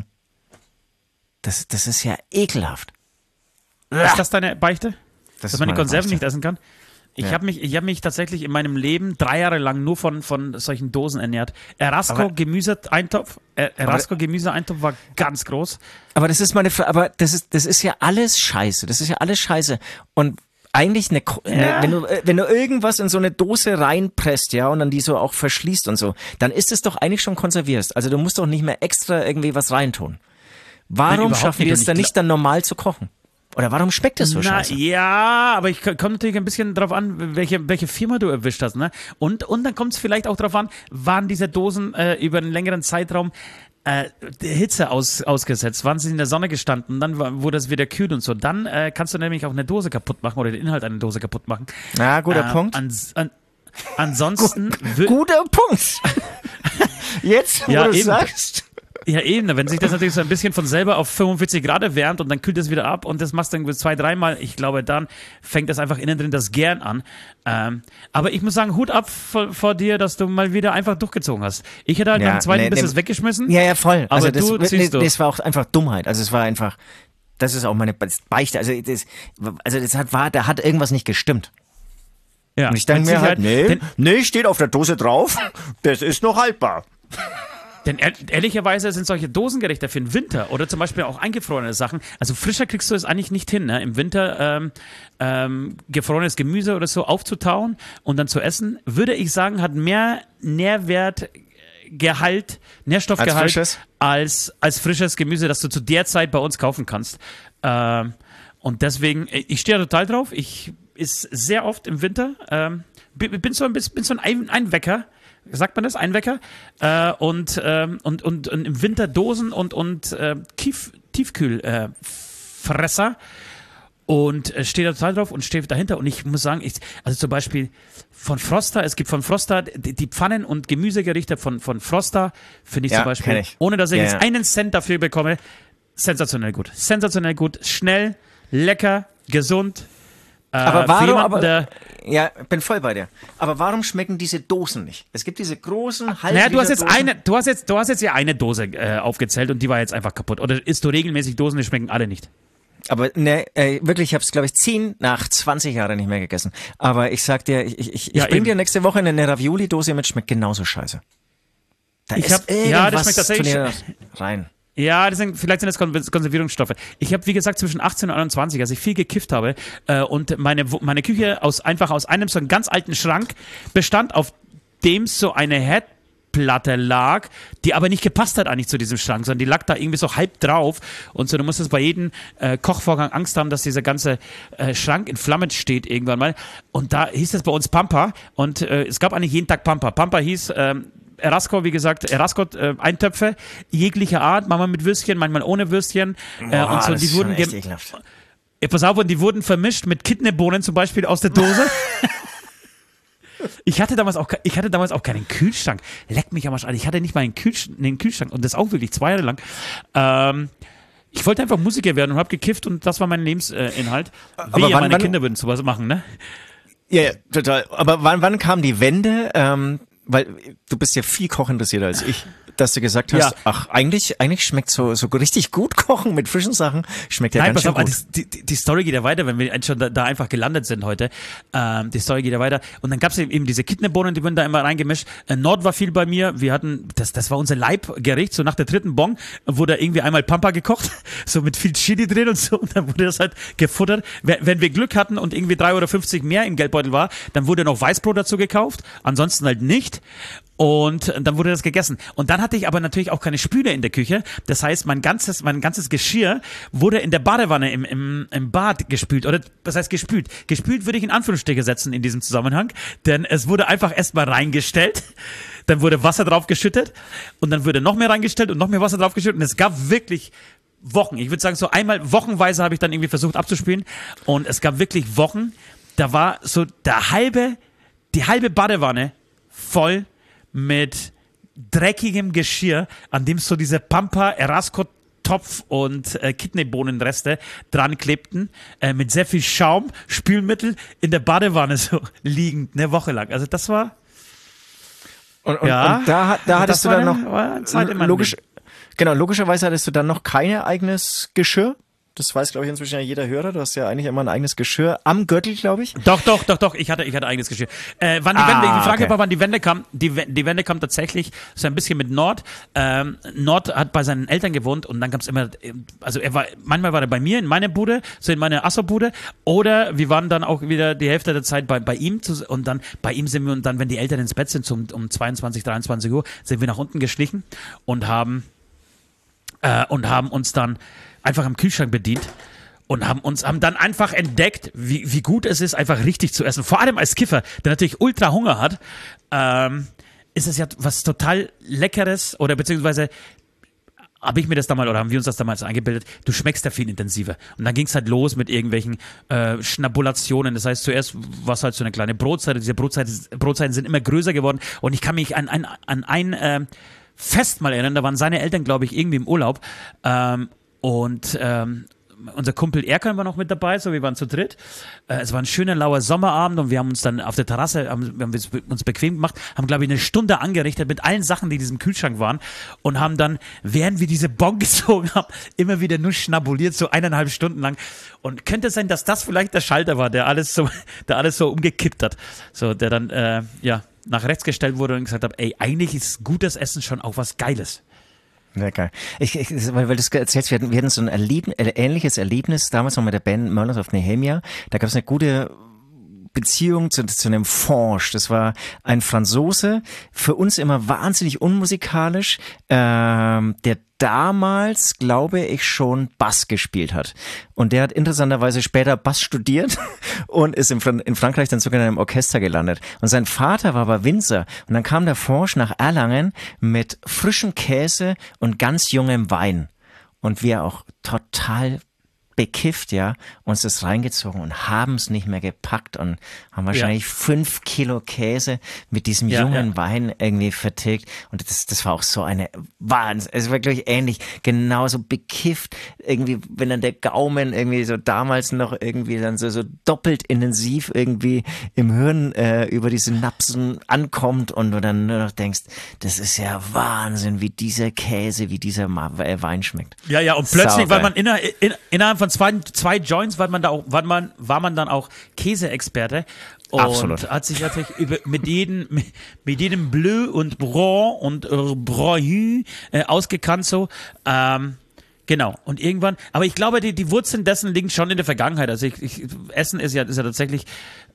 Das ist ja ekelhaft. Ist das deine Beichte? Dass man die Konserven Beichte. nicht essen kann? Ich habe mich tatsächlich in meinem Leben 3 Jahre lang nur von solchen Dosen ernährt. Erasco Gemüseeintopf war ganz groß. Aber das ist meine Frage, aber das ist ja alles Scheiße. Das ist ja alles Scheiße. Und eigentlich wenn du irgendwas in so eine Dose reinpresst, ja, und dann die so auch verschließt und so, dann ist es doch eigentlich schon konserviert. Also du musst doch nicht mehr extra irgendwie was reintun. Warum schaffen wir es dann nicht dann normal zu kochen? Oder warum schmeckt es so scheiße? Ja, aber ich komme natürlich ein bisschen drauf an, welche Firma du erwischt hast, ne? Und dann kommt es vielleicht auch drauf an, waren diese Dosen über einen längeren Zeitraum der Hitze ausgesetzt, waren sie in der Sonne gestanden, dann wurde es wieder kühl und so. Dann kannst du nämlich auch eine Dose kaputt machen oder den Inhalt einer Dose kaputt machen. Ja, guter Punkt. Ansonsten... Guter Punkt. Jetzt, wo du sagst... Ja, eben, wenn sich das natürlich so ein bisschen von selber auf 45 Grad erwärmt und dann kühlt es wieder ab und das machst du dann 2-3 Mal, ich glaube, dann fängt das einfach innen drin das Gären an. Aber ich muss sagen, Hut ab vor dir, dass du mal wieder einfach durchgezogen hast. Ich hätte halt nach dem zweiten Biss weggeschmissen. Ja, voll. Aber also das war auch einfach Dummheit. Also es war einfach, das ist auch meine Beichte. Also da hat irgendwas nicht gestimmt. Ja. Und ich denke mir halt, nee, steht auf der Dose drauf, das ist noch haltbar. Denn ehrlicherweise sind solche Dosengerichte für den Winter oder zum Beispiel auch eingefrorene Sachen, also frischer kriegst du es eigentlich nicht hin, ne? Im Winter gefrorenes Gemüse oder so aufzutauen und dann zu essen, würde ich sagen, hat mehr Nährstoffgehalt als frisches Gemüse, das du zu der Zeit bei uns kaufen kannst. Und deswegen, ich stehe total drauf, ich ist sehr oft im Winter, bin so ein Einwecker. Sagt man das? Einwecker? Und im Winter Dosen und Tiefkühlfresser. Und stehe da total drauf und stehe dahinter. Und ich muss sagen, also zum Beispiel von Froster, es gibt von Froster die Pfannen- und Gemüsegerichte von Froster, finde ich zum Beispiel, ohne dass ich jetzt einen Cent dafür bekomme, sensationell gut. Sensationell gut, schnell, lecker, gesund. Aber warum, bin voll bei dir. Aber warum schmecken diese Dosen nicht? Es gibt diese großen Naja, du hast jetzt ja eine Dose aufgezählt und die war jetzt einfach kaputt. Oder isst du regelmäßig Dosen, die schmecken alle nicht? Aber wirklich, ich habe es, glaube ich, 10 nach 20 Jahren nicht mehr gegessen. Aber ich sag dir, ich bring dir nächste Woche eine Ravioli-Dose mit, schmeckt genauso scheiße. Das schmeckt tatsächlich rein. Ja, vielleicht sind das Konservierungsstoffe. Ich habe, wie gesagt, zwischen 18 und 21, als ich viel gekifft habe und meine Küche aus einem so einen ganz alten Schrank bestand, auf dem so eine Herdplatte lag, die aber nicht gepasst hat eigentlich zu diesem Schrank, sondern die lag da irgendwie so halb drauf und so, du musstest bei jedem Kochvorgang Angst haben, dass dieser ganze Schrank in Flammen steht irgendwann mal. Und da hieß es bei uns Pampa und es gab eigentlich jeden Tag Pampa. Pampa hieß... Erasco, wie gesagt, Eintöpfe jeglicher Art, manchmal mit Würstchen, manchmal ohne Würstchen. Und so, die wurden pass auf, und die wurden vermischt mit Kidneybohnen zum Beispiel aus der Dose. Ich hatte damals auch keinen Kühlschrank. Leck mich am Arsch an. Ich hatte nicht mal einen Kühlschrank und das auch wirklich 2 Jahre lang. Ich wollte einfach Musiker werden und habe gekifft und das war mein Lebensinhalt. Aber meine Kinder würden sowas machen, ne? Ja, total. Aber wann kam die Wende? Weil du bist ja viel kochinteressierter als ich. dass du gesagt hast, ach, eigentlich schmeckt so richtig gut kochen mit frischen Sachen, schmeckt ja ganz schön gut. Die Story geht ja weiter, wenn wir schon da einfach gelandet sind heute. Die Story geht ja weiter. Und dann gab es eben diese Kidneybohnen, die wurden da immer reingemischt. Nord war viel bei mir. Wir hatten, das war unser Leibgericht, so nach der dritten Bon wurde irgendwie einmal Pampa gekocht, so mit viel Chili drin und so. Und dann wurde das halt gefuttert. Wenn wir Glück hatten und irgendwie 3,50 € mehr im Geldbeutel war, dann wurde noch Weißbrot dazu gekauft. Ansonsten halt nicht. Und dann wurde das gegessen. Und dann hatte ich aber natürlich auch keine Spüle in der Küche. Das heißt, mein ganzes Geschirr wurde in der Badewanne im Bad gespült. Oder was heißt gespült? Gespült würde ich in Anführungsstriche setzen in diesem Zusammenhang. Denn es wurde einfach erstmal reingestellt. Dann wurde Wasser draufgeschüttet. Und dann wurde noch mehr reingestellt und noch mehr Wasser draufgeschüttet. Und es gab wirklich Wochen. Ich würde sagen, so einmal wochenweise habe ich dann irgendwie versucht abzuspülen. Und es gab wirklich Wochen, da war so die halbe Badewanne voll mit dreckigem Geschirr, an dem so diese Pampa, Erasco-Topf und Kidneybohnenreste dran klebten, mit sehr viel Schaum, Spülmittel in der Badewanne so liegend, eine Woche lang. Also das war... Und da hattest du dann noch... Logischerweise hattest du dann noch kein eigenes Geschirr. Das weiß, glaube ich, inzwischen ja jeder Hörer. Du hast ja eigentlich immer ein eigenes Geschirr am Gürtel, glaube ich. Doch. Ich hatte eigenes Geschirr. Wann die Wende kam. Die Wende kam tatsächlich so ein bisschen mit Nord. Nord hat bei seinen Eltern gewohnt und dann gab es immer, also manchmal war er bei mir in meiner Bude, so in meiner Asso-Bude, oder wir waren dann auch wieder die Hälfte der Zeit bei ihm und dann bei ihm sind wir, und dann, wenn die Eltern ins Bett sind, um 22, 23 Uhr, sind wir nach unten geschlichen und haben uns dann einfach im Kühlschrank bedient und haben dann einfach entdeckt, wie gut es ist, einfach richtig zu essen. Vor allem als Kiffer, der natürlich ultra Hunger hat, ist es ja was total Leckeres, oder beziehungsweise habe ich mir das damals, oder haben wir uns das damals eingebildet, du schmeckst ja viel intensiver. Und dann ging es halt los mit irgendwelchen Schnabulationen. Das heißt, zuerst war es halt so eine kleine Brotzeit. Diese Brotzeiten sind immer größer geworden. Und ich kann mich an ein Fest mal erinnern, da waren seine Eltern, glaube ich, irgendwie im Urlaub. Unser Kumpel Erkan war noch mit dabei, so wir waren zu dritt. Es war ein schöner, lauer Sommerabend und wir haben uns dann auf der Terrasse, haben uns bequem gemacht, haben, glaube ich, eine Stunde angerichtet mit allen Sachen, die in diesem Kühlschrank waren, und haben dann, während wir diese Bon gezogen haben, immer wieder nur schnabuliert, so 1,5 Stunden lang. Und könnte es sein, dass das vielleicht der Schalter war, der alles so umgekippt hat. So, der dann, nach rechts gestellt wurde und gesagt hat, ey, eigentlich ist gutes Essen schon auch was Geiles. Sehr geil. Weil du es erzählst, wir hatten so ein ähnliches Erlebnis damals noch mit der Band Murderers of Nehemia. Da gab es eine gute Beziehung zu einem Forge. Das war ein Franzose, für uns immer wahnsinnig unmusikalisch, der damals, glaube ich, schon Bass gespielt hat. Und der hat interessanterweise später Bass studiert und ist in Frankreich dann sogar in einem Orchester gelandet. Und sein Vater war aber Winzer. Und dann kam der Forge nach Erlangen mit frischem Käse und ganz jungem Wein. Und wir auch total bekifft, uns das reingezogen und haben es nicht mehr gepackt und haben wahrscheinlich 5 Kilo Käse mit diesem jungen Wein irgendwie vertilgt. Und das war auch so eine Wahnsinn. Es war wirklich ähnlich, genauso bekifft, irgendwie, wenn dann der Gaumen irgendwie so damals noch irgendwie dann so doppelt intensiv irgendwie im Hirn über die Synapsen ankommt und du dann nur noch denkst, das ist ja Wahnsinn, wie dieser Käse, wie dieser Wein schmeckt. Ja, und plötzlich, weil man innerhalb von zwei Joints war man dann auch Käseexperte und Absolut. hat sich natürlich mit jedem Bleu und Blanc und Brun ausgekannt so. Genau. Und irgendwann, aber ich glaube, die Wurzeln dessen liegen schon in der Vergangenheit. Also Essen ist ja tatsächlich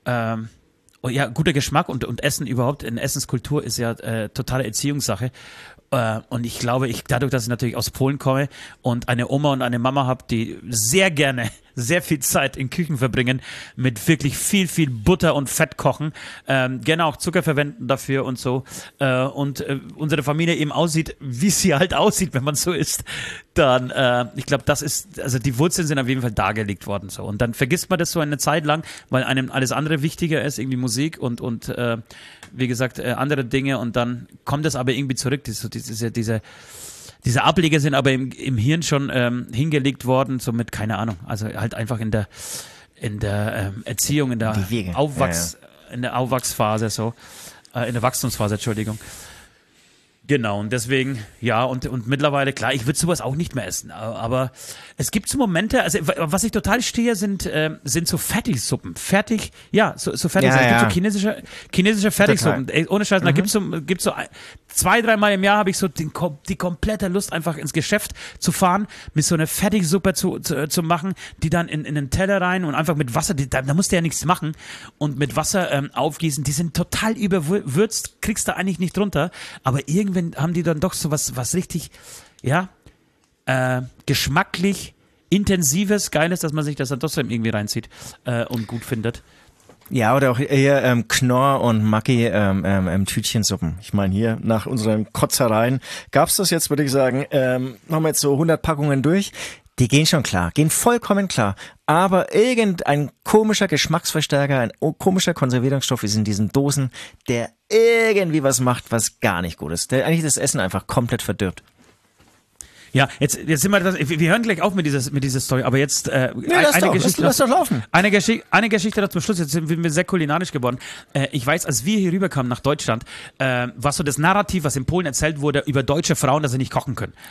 guter Geschmack und Essen überhaupt, in Essenskultur ist ja totale Erziehungssache. Und ich glaube, dadurch, dass ich natürlich aus Polen komme und eine Oma und eine Mama habe, die sehr gerne sehr viel Zeit in Küchen verbringen, mit wirklich viel, viel Butter und Fett kochen, gerne auch Zucker verwenden dafür und so, und unsere Familie eben aussieht, wie sie halt aussieht, wenn man so isst, dann, ich glaube, also die Wurzeln sind auf jeden Fall dargelegt worden, so. Und dann vergisst man das so eine Zeit lang, weil einem alles andere wichtiger ist, irgendwie Musik und wie gesagt, andere Dinge, und dann kommt das aber irgendwie zurück, diese Ableger sind aber im Hirn schon hingelegt worden, so mit, keine Ahnung, also halt einfach in der Erziehung, in der in der Aufwachsphase, so, in der Wachstumsphase, Entschuldigung. Genau, und deswegen, ja, und mittlerweile, klar, ich würde sowas auch nicht mehr essen, aber es gibt so Momente, also was ich total stehe, sind so Fertigsuppen. So Fertigsuppen. Ja, Es gibt so chinesische Fertigsuppen. Ey, ohne Scheiß, da gibt's so 2-3 Mal im Jahr habe ich so die komplette Lust, einfach ins Geschäft zu fahren, mir so eine Fertigsuppe zu machen, die dann in einen Teller rein und einfach mit Wasser, da musst du ja nichts machen, und mit Wasser aufgießen. Die sind total überwürzt, kriegst du eigentlich nicht runter, aber irgendwann haben die dann doch so was richtig, ja, geschmacklich intensives, geiles, dass man sich das dann trotzdem irgendwie reinzieht und gut findet. Ja, oder auch eher Knorr und Maggi Tütchensuppen. Ich meine, hier nach unseren Kotzereien gab's das jetzt, würde ich sagen, haben wir jetzt so 100 Packungen durch. Die gehen schon klar, gehen vollkommen klar. Aber irgendein komischer Geschmacksverstärker, ein komischer Konservierungsstoff ist in diesen Dosen, der irgendwie was macht, was gar nicht gut ist. Der eigentlich das Essen einfach komplett verdirbt. Ja, jetzt sind wir hören gleich auf mit dieser Story, aber jetzt lass doch laufen. Eine Geschichte noch zum Schluss, jetzt sind wir sehr kulinarisch geworden. Ich weiß, als wir hier rüberkamen nach Deutschland, war so das Narrativ, was in Polen erzählt wurde über deutsche Frauen, dass sie nicht kochen können.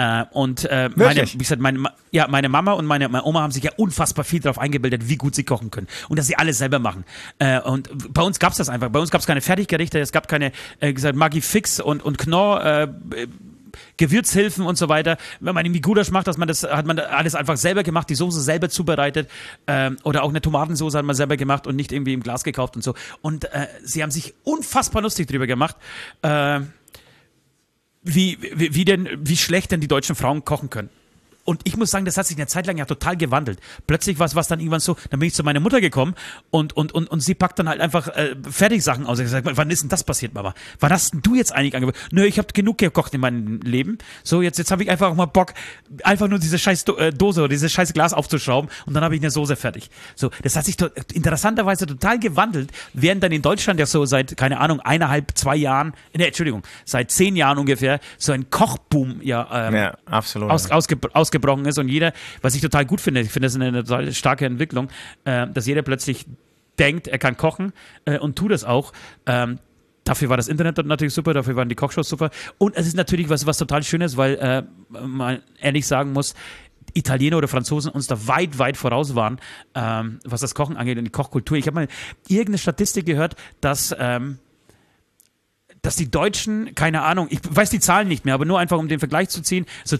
Meine Mama und meine Oma haben sich ja unfassbar viel darauf eingebildet, wie gut sie kochen können und dass sie alles selber machen. Und bei uns gab's das einfach. Bei uns gab's keine Fertiggerichte, es gab keine Maggi Fix und Knorr Gewürzhilfen und so weiter. Wenn man irgendwie Gulasch macht, hat man alles einfach selber gemacht, die Soße selber zubereitet, oder auch eine Tomatensauce hat man selber gemacht und nicht irgendwie im Glas gekauft und so. Und sie haben sich unfassbar lustig drüber gemacht, wie schlecht denn die deutschen Frauen kochen können. Und ich muss sagen, das hat sich eine Zeit lang ja total gewandelt. Plötzlich war es dann irgendwann so, dann bin ich zu meiner Mutter gekommen und sie packt dann halt einfach Fertigsachen aus. Ich gesagt, wann ist denn das passiert, Mama? Wann hast denn du jetzt eigentlich angeboten? Nö, ich habe genug gekocht in meinem Leben. So, jetzt habe ich einfach auch mal Bock, einfach nur diese scheiß Dose oder dieses scheiß Glas aufzuschrauben und dann habe ich eine Soße fertig. So, das hat sich interessanterweise total gewandelt, während dann in Deutschland ja so seit, keine Ahnung, 2 Jahren, seit 10 Jahren ungefähr, so ein Kochboom absolut. Ausgebrochen ist, und jeder, was ich total gut finde, ich finde das eine total starke Entwicklung, dass jeder plötzlich denkt, er kann kochen und tut es auch. Dafür war das Internet natürlich super, dafür waren die Kochshows super, und es ist natürlich was total Schönes, weil man ehrlich sagen muss, Italiener oder Franzosen uns da weit, weit voraus waren, was das Kochen angeht und die Kochkultur. Ich habe mal irgendeine Statistik gehört, dass die Deutschen, keine Ahnung, ich weiß die Zahlen nicht mehr, aber nur einfach, um den Vergleich zu ziehen, so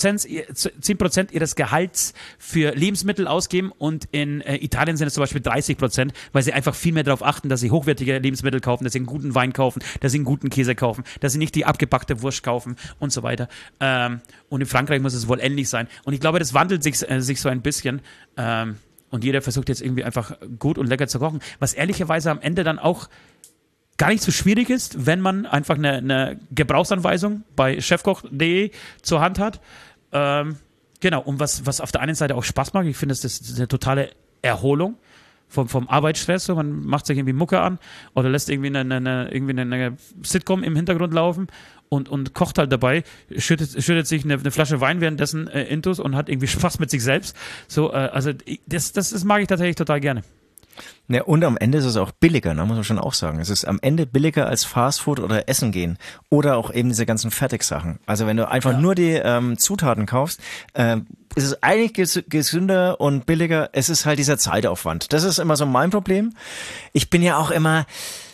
10% ihres Gehalts für Lebensmittel ausgeben, und in Italien sind es zum Beispiel 30%, weil sie einfach viel mehr darauf achten, dass sie hochwertige Lebensmittel kaufen, dass sie einen guten Wein kaufen, dass sie einen guten Käse kaufen, dass sie nicht die abgepackte Wurst kaufen und so weiter. Und in Frankreich muss es wohl ähnlich sein. Und ich glaube, das wandelt sich so ein bisschen. Und jeder versucht jetzt irgendwie einfach gut und lecker zu kochen, was ehrlicherweise am Ende dann auch gar nicht so schwierig ist, wenn man einfach eine Gebrauchsanweisung bei chefkoch.de zur Hand hat. Genau, und was auf der einen Seite auch Spaß macht, ich finde, das ist eine totale Erholung vom Arbeitsstress. So, man macht sich irgendwie Mucke an oder lässt irgendwie eine Sitcom im Hintergrund laufen und kocht halt dabei, schüttet sich eine Flasche Wein währenddessen intus und hat irgendwie Spaß mit sich selbst. So, also das mag ich tatsächlich total gerne. Ja, und am Ende ist es auch billiger, ne, muss man schon auch sagen. Es ist am Ende billiger als Fastfood oder Essen gehen oder auch eben diese ganzen Fertigsachen. Also wenn du einfach nur die Zutaten kaufst, ist es eigentlich gesünder und billiger. Es ist halt dieser Zeitaufwand. Das ist immer so mein Problem. Ich bin ja auch immer,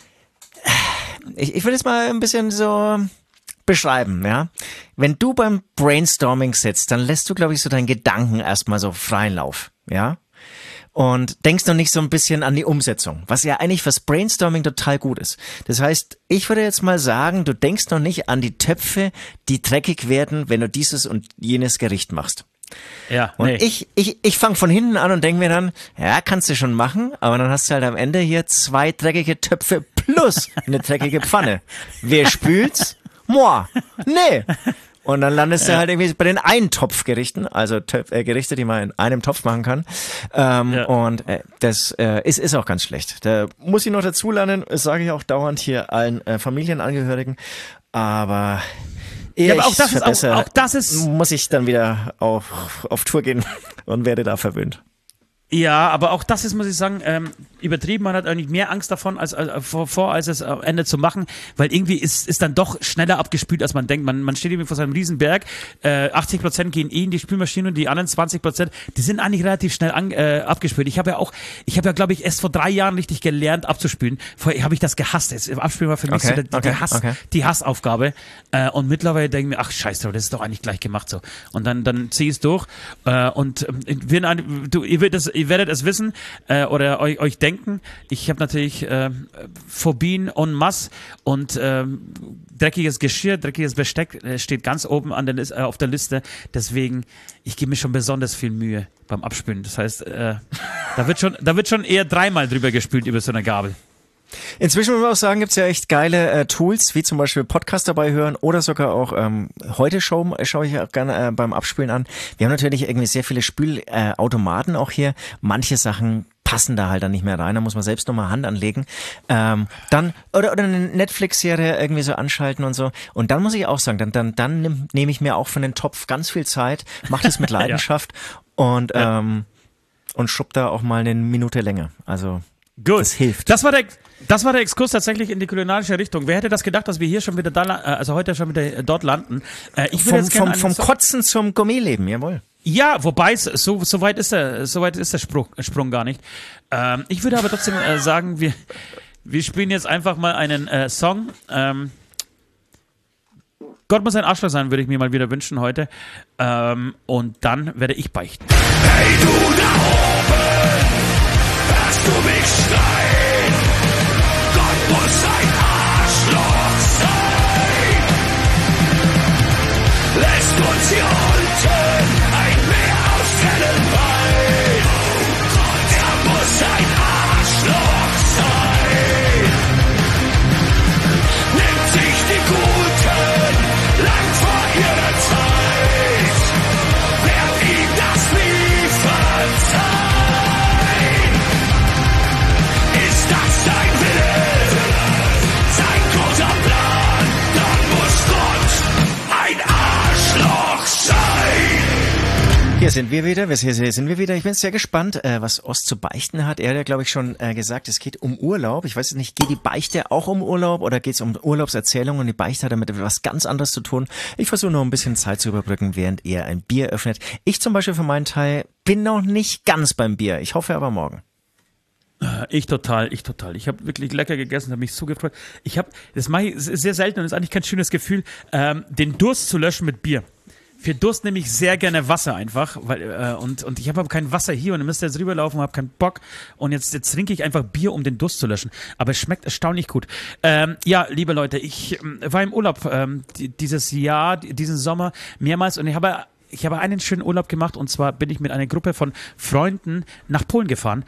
ich will jetzt mal ein bisschen so beschreiben, ja. Wenn du beim Brainstorming sitzt, dann lässt du, glaube ich, so deinen Gedanken erstmal so freien Lauf, ja. Und denkst noch nicht so ein bisschen an die Umsetzung, was ja eigentlich fürs Brainstorming total gut ist. Das heißt, ich würde jetzt mal sagen, du denkst noch nicht an die Töpfe, die dreckig werden, wenn du dieses und jenes Gericht machst. Ja, und ich fange von hinten an und denke mir dann, ja, kannst du schon machen, aber dann hast du halt am Ende hier 2 dreckige Töpfe plus eine dreckige Pfanne. Wer spült's? Moi. Nee. Und dann landest du halt irgendwie bei den Eintopfgerichten, also Gerichte, die man in einem Topf machen kann. Und das ist auch ganz schlecht. Da muss ich noch dazu lernen, das sage ich auch dauernd hier allen Familienangehörigen. Aber auch das ist muss ich dann wieder auf Tour gehen und werde da verwöhnt. Ja, aber auch das ist, muss ich sagen, übertrieben. Man hat eigentlich mehr Angst davon, als es am Ende zu machen, weil irgendwie ist dann doch schneller abgespült, als man denkt. Man steht irgendwie vor seinem Riesenberg, 80% gehen in die Spülmaschine und die anderen 20%, die sind eigentlich relativ schnell abgespült. Ich habe ja, glaube ich, erst vor 3 Jahren richtig gelernt abzuspülen. Vorher habe ich das gehasst. Abspülen war für mich die Hassaufgabe. Und mittlerweile denke ich mir, ach scheiße, das ist doch eigentlich gleich gemacht so. Und dann ziehe ich es durch. Ihr werdet es wissen oder euch denken. Ich habe natürlich Phobien en masse und dreckiges Geschirr, dreckiges Besteck steht ganz oben auf der Liste. Deswegen, ich gebe mir schon besonders viel Mühe beim Abspülen. Das heißt, da wird schon eher 3-mal drüber gespült über so eine Gabel. Inzwischen muss man auch sagen, gibt's ja echt geile Tools, wie zum Beispiel Podcast dabei hören oder sogar auch heute schaue ich auch gerne beim Abspülen an. Wir haben natürlich irgendwie sehr viele Spülautomaten auch hier. Manche Sachen passen da halt dann nicht mehr rein, da muss man selbst nochmal Hand anlegen. Dann oder eine Netflix-Serie irgendwie so anschalten und so. Und dann muss ich auch sagen, dann nehme ich mir auch von den Topf ganz viel Zeit, mache das mit Leidenschaft und schub da auch mal eine Minute länger. Also gut. Das hilft. Das war der Exkurs tatsächlich in die kulinarische Richtung. Wer hätte das gedacht, dass wir hier schon wieder heute schon wieder dort landen? Ich würde jetzt gerne vom Kotzen zum Gourmetleben, jawohl. Ja, wobei so weit ist der Sprung gar nicht. Ich würde aber trotzdem sagen, wir spielen jetzt einfach mal einen Song. Gott muss ein Arschloch sein, würde ich mir mal wieder wünschen heute. Und dann werde ich beichten. Hey du da oben, hörst du mich schreien? Gott muss ein Arschloch sein. Lässt uns hier unten ein Meer aus hellem Wein. Er muss ein Arschloch sein. Nimmt sich die Guten lang vor ihrer Zeit. Werd ihm das nie verzeihen. Ist das sein Wille? Sein großer Plan? Dann muss Gott ein Arschloch sein. Hier sind wir wieder. Ich bin sehr gespannt, was Ost zu beichten hat. Er hat ja, glaube ich, schon gesagt, es geht um Urlaub. Ich weiß nicht, geht die Beichte auch um Urlaub oder geht es um Urlaubserzählung und die Beichte hat damit etwas ganz anderes zu tun? Ich versuche nur ein bisschen Zeit zu überbrücken, während er ein Bier öffnet. Ich zum Beispiel für meinen Teil bin noch nicht ganz beim Bier. Ich hoffe aber morgen. Ich total. Ich habe wirklich lecker gegessen, habe mich so gefreut. Das mache ich sehr selten und ist eigentlich kein schönes Gefühl, den Durst zu löschen mit Bier. Für Durst nehme ich sehr gerne Wasser einfach, weil und ich habe aber kein Wasser hier und dann müsst ihr jetzt rüberlaufen und habe keinen Bock und jetzt trinke ich einfach Bier, um den Durst zu löschen. Aber es schmeckt erstaunlich gut. Ja, liebe Leute, ich war im Urlaub diesen Sommer mehrmals und ich habe einen schönen Urlaub gemacht und zwar bin ich mit einer Gruppe von Freunden nach Polen gefahren.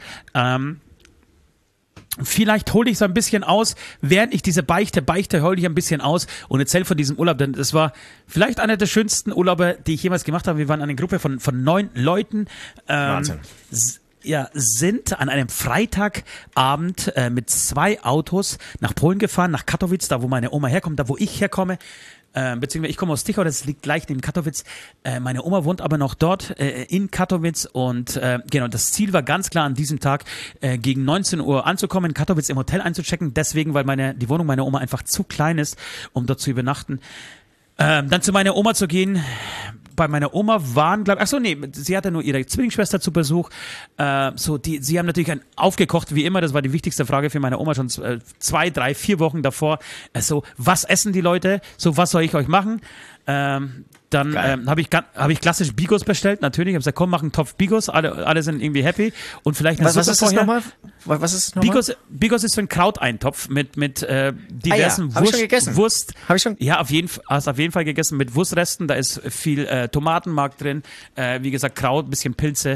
Vielleicht hole ich so ein bisschen aus, während ich diese Beichte hole ich ein bisschen aus und erzähle von diesem Urlaub, denn es war vielleicht einer der schönsten Urlaube, die ich jemals gemacht habe. Wir waren eine Gruppe von 9 Leuten. Wahnsinn. Sind an einem Freitagabend mit 2 Autos nach Polen gefahren, nach Katowice, da wo meine Oma herkommt, da wo ich herkomme. Beziehungsweise ich komme aus Tychow, das liegt gleich neben Katowice. Meine Oma wohnt aber noch dort in Katowice und genau, das Ziel war ganz klar an diesem Tag gegen 19 Uhr anzukommen, in Katowice im Hotel einzuchecken, deswegen, weil die Wohnung meiner Oma einfach zu klein ist, um dort zu übernachten. Dann zu meiner Oma zu gehen. Bei meiner Oma waren, sie hatte nur ihre Zwillingsschwester zu Besuch. Sie haben natürlich aufgekocht, wie immer, das war die wichtigste Frage für meine Oma schon 2, 3, 4 Wochen davor. Was essen die Leute? Was soll ich euch machen? Dann habe ich klassisch Bigos bestellt, natürlich. Ich habe gesagt, komm, mach einen Topf Bigos, alle sind irgendwie happy. Und vielleicht eine Suppe vorher. Was ist das nochmal? Bigos ist so ein Krauteintopf mit diversen Hab ich schon gegessen. Wurst. Hab ich schon? Ja, hast auf jeden Fall gegessen mit Wurstresten. Da ist viel Tomatenmark drin, wie gesagt Kraut, bisschen Pilze,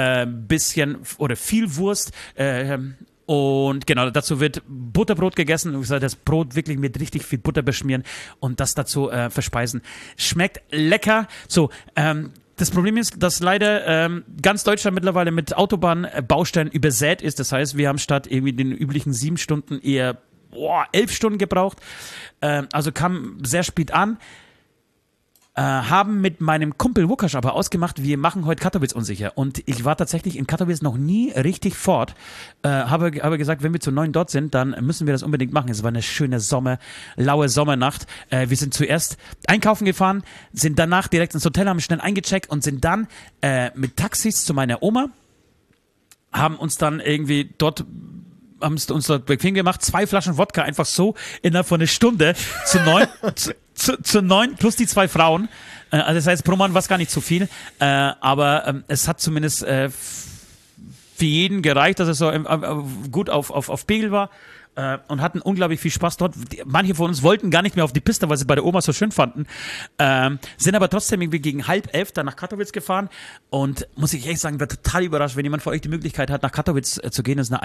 viel Wurst. Und genau, dazu wird Butterbrot gegessen. Ich sage, das Brot wirklich mit richtig viel Butter beschmieren und das dazu verspeisen. Schmeckt lecker. Das Problem ist, dass leider ganz Deutschland mittlerweile mit Autobahnbaustellen übersät ist. Das heißt, wir haben statt irgendwie den üblichen 7 Stunden eher 11 Stunden gebraucht. Also kam sehr spät an. haben mit meinem Kumpel Wukasch aber ausgemacht, wir machen heute Katowice unsicher. Und ich war tatsächlich in Katowice noch nie richtig fort. Habe gesagt, wenn wir zu 9 dort sind, dann müssen wir das unbedingt machen. Es war eine schöne laue Sommernacht. Wir sind zuerst einkaufen gefahren, sind danach direkt ins Hotel, haben schnell eingecheckt und sind dann mit Taxis zu meiner Oma, haben uns dann irgendwie dort uns dort bequem gemacht, 2 Flaschen Wodka einfach so innerhalb von einer Stunde zu 9 zu 9 plus die 2 Frauen. Also das heißt, pro Mann war es gar nicht zu viel. Aber es hat zumindest für jeden gereicht, dass es so gut auf Pegel war. Und hatten unglaublich viel Spaß dort. Manche von uns wollten gar nicht mehr auf die Piste, weil sie bei der Oma so schön fanden. Sind aber trotzdem irgendwie gegen 10:30 dann nach Katowice gefahren. Und muss ich echt sagen, war total überrascht, wenn jemand von euch die Möglichkeit hat, nach Katowice zu gehen. Das ist eine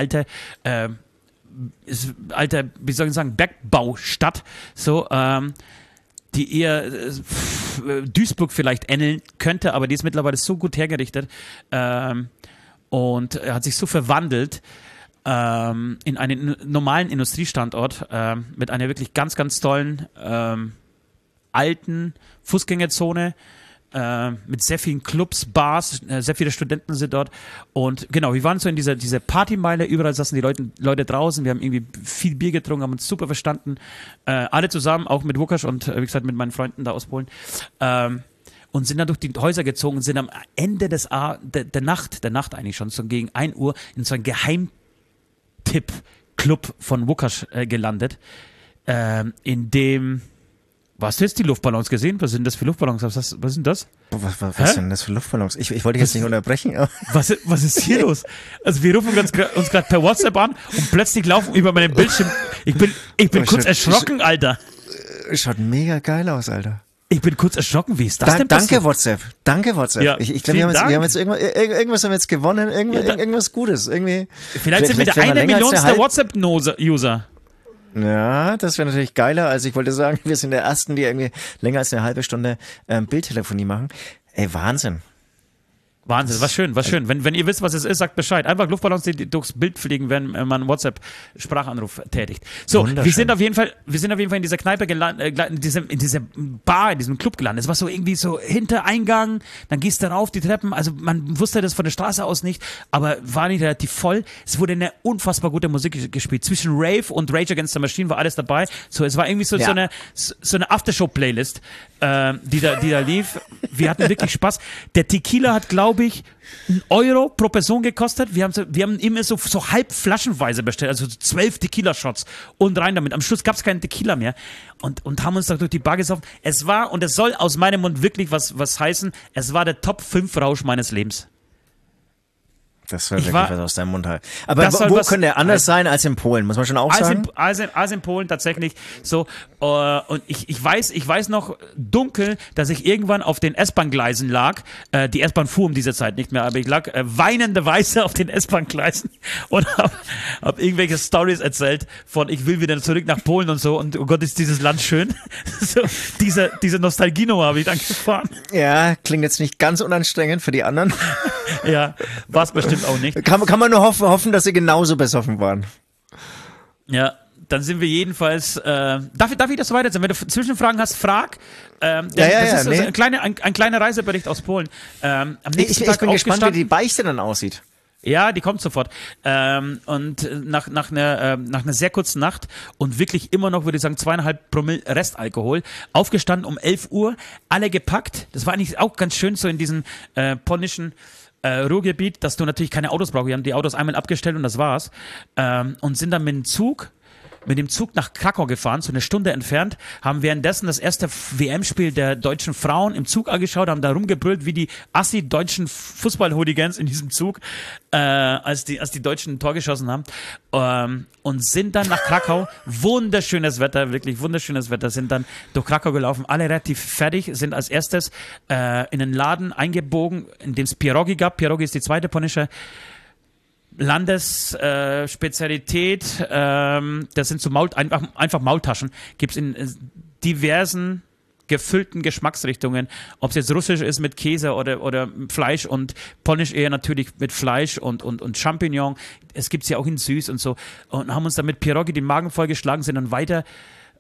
alte, wie soll ich sagen, Bergbaustadt. So, die eher Duisburg vielleicht ähneln könnte, aber die ist mittlerweile so gut hergerichtet und hat sich so verwandelt in einen normalen Industriestandort mit einer wirklich ganz, ganz tollen alten Fußgängerzone mit sehr vielen Clubs, Bars, sehr viele Studenten sind dort und genau, wir waren so in dieser Partymeile, überall saßen die Leute draußen, wir haben irgendwie viel Bier getrunken, haben uns super verstanden, alle zusammen, auch mit Wukasch und wie gesagt mit meinen Freunden da aus Polen und sind dann durch die Häuser gezogen und sind am Ende der Nacht eigentlich schon, so gegen 1 Uhr in so ein Geheimtipp-Club von Wukasch gelandet, in dem hast du jetzt die Luftballons gesehen? Was sind das für Luftballons? Was sind das? Was sind das für Luftballons? Ich wollte dich jetzt nicht unterbrechen. Aber was ist hier los? Also wir rufen uns gerade per WhatsApp an und plötzlich laufen über meinen Bildschirm. Ich bin kurz erschrocken, Alter. Schaut mega geil aus, Alter. Ich bin kurz erschrocken. Wie ist das denn passiert? Danke WhatsApp. Ja, ich glaube, wir haben jetzt irgendwas haben wir jetzt gewonnen. Irgendwas Gutes. Vielleicht sind wir der 1 Millionste WhatsApp-User. Ja, das wäre natürlich geiler. Also ich wollte sagen, wir sind der Ersten, die irgendwie länger als eine halbe Stunde Bildtelefonie machen. Ey, Wahnsinn. Wahnsinn, was schön. Wenn ihr wisst, was es ist, sagt Bescheid. Einfach Luftballons, die durchs Bild fliegen, wenn man einen WhatsApp-Sprachanruf tätigt. So, wir sind auf jeden Fall in dieser Kneipe gelandet, in dieser Bar, in diesem Club gelandet. Es war so irgendwie so Hintereingang, dann gehst du rauf die Treppen. Also man wusste das von der Straße aus nicht, aber war nicht relativ voll. Es wurde eine unfassbar gute Musik gespielt. Zwischen Rave und Rage Against the Machine war alles dabei. So, es war irgendwie so eine Aftershow-Playlist, die da lief. Wir hatten wirklich Spaß. Der Tequila hat, glaube ich, €1 pro Person gekostet. Wir haben immer so halb flaschenweise bestellt, also 12 Tequila-Shots und rein damit. Am Schluss gab es keinen Tequila mehr und haben uns da durch die Bar gesoffen. Es war, und es soll aus meinem Mund wirklich was heißen, es war der Top 5 Rausch meines Lebens. Das soll wirklich was aus deinem Mund halten. Aber wo könnte der anders sein als in Polen, muss man schon auch sagen? Als in Polen tatsächlich so. Und ich weiß noch dunkel, dass ich irgendwann auf den S-Bahn-Gleisen lag. Die S-Bahn fuhr um diese Zeit nicht mehr, aber ich lag weinenderweise auf den S-Bahn-Gleisen und hab irgendwelche Stories erzählt von ich will wieder zurück nach Polen und so und oh Gott, ist dieses Land schön. So, diese Nostalgie-Nummer habe ich dann gefahren. Ja, klingt jetzt nicht ganz unanstrengend für die anderen. Ja, war es bestimmt auch nicht. Kann man nur hoffen, dass sie genauso besoffen waren. Ja, dann sind wir jedenfalls. Darf ich das weitersetzen? Wenn du Zwischenfragen hast, frag. Das ist ein kleiner Reisebericht aus Polen. Am nächsten Tag ich bin gespannt, wie die Beichte dann aussieht. Ja, die kommt sofort. Und nach einer sehr kurzen Nacht und wirklich immer noch, würde ich sagen, 2,5 Promille Restalkohol, aufgestanden um 11 Uhr, alle gepackt. Das war eigentlich auch ganz schön so in diesem polnischen Ruhrgebiet, dass du natürlich keine Autos brauchst. Wir haben die Autos einmal abgestellt und das war's. Und sind dann mit dem Zug nach Krakau gefahren, so eine Stunde entfernt, haben währenddessen das erste WM-Spiel der deutschen Frauen im Zug angeschaut, haben da rumgebrüllt wie die assi-deutschen Fußball-Hooligans in diesem Zug, als die Deutschen ein Tor geschossen haben, und sind dann nach Krakau, wunderschönes Wetter, wirklich wunderschönes Wetter, sind dann durch Krakau gelaufen, alle relativ fertig, sind als erstes in einen Laden eingebogen, in dem es Pierogi gab. Pierogi ist die zweite polnische Landesspezialität, das sind so einfach Maultaschen, gibt es in diversen gefüllten Geschmacksrichtungen, ob es jetzt russisch ist mit Käse oder Fleisch und polnisch eher natürlich mit Fleisch und Champignon, es gibt es ja auch in süß und so, und haben uns dann mit Pierogi den Magen vollgeschlagen, sind dann weiter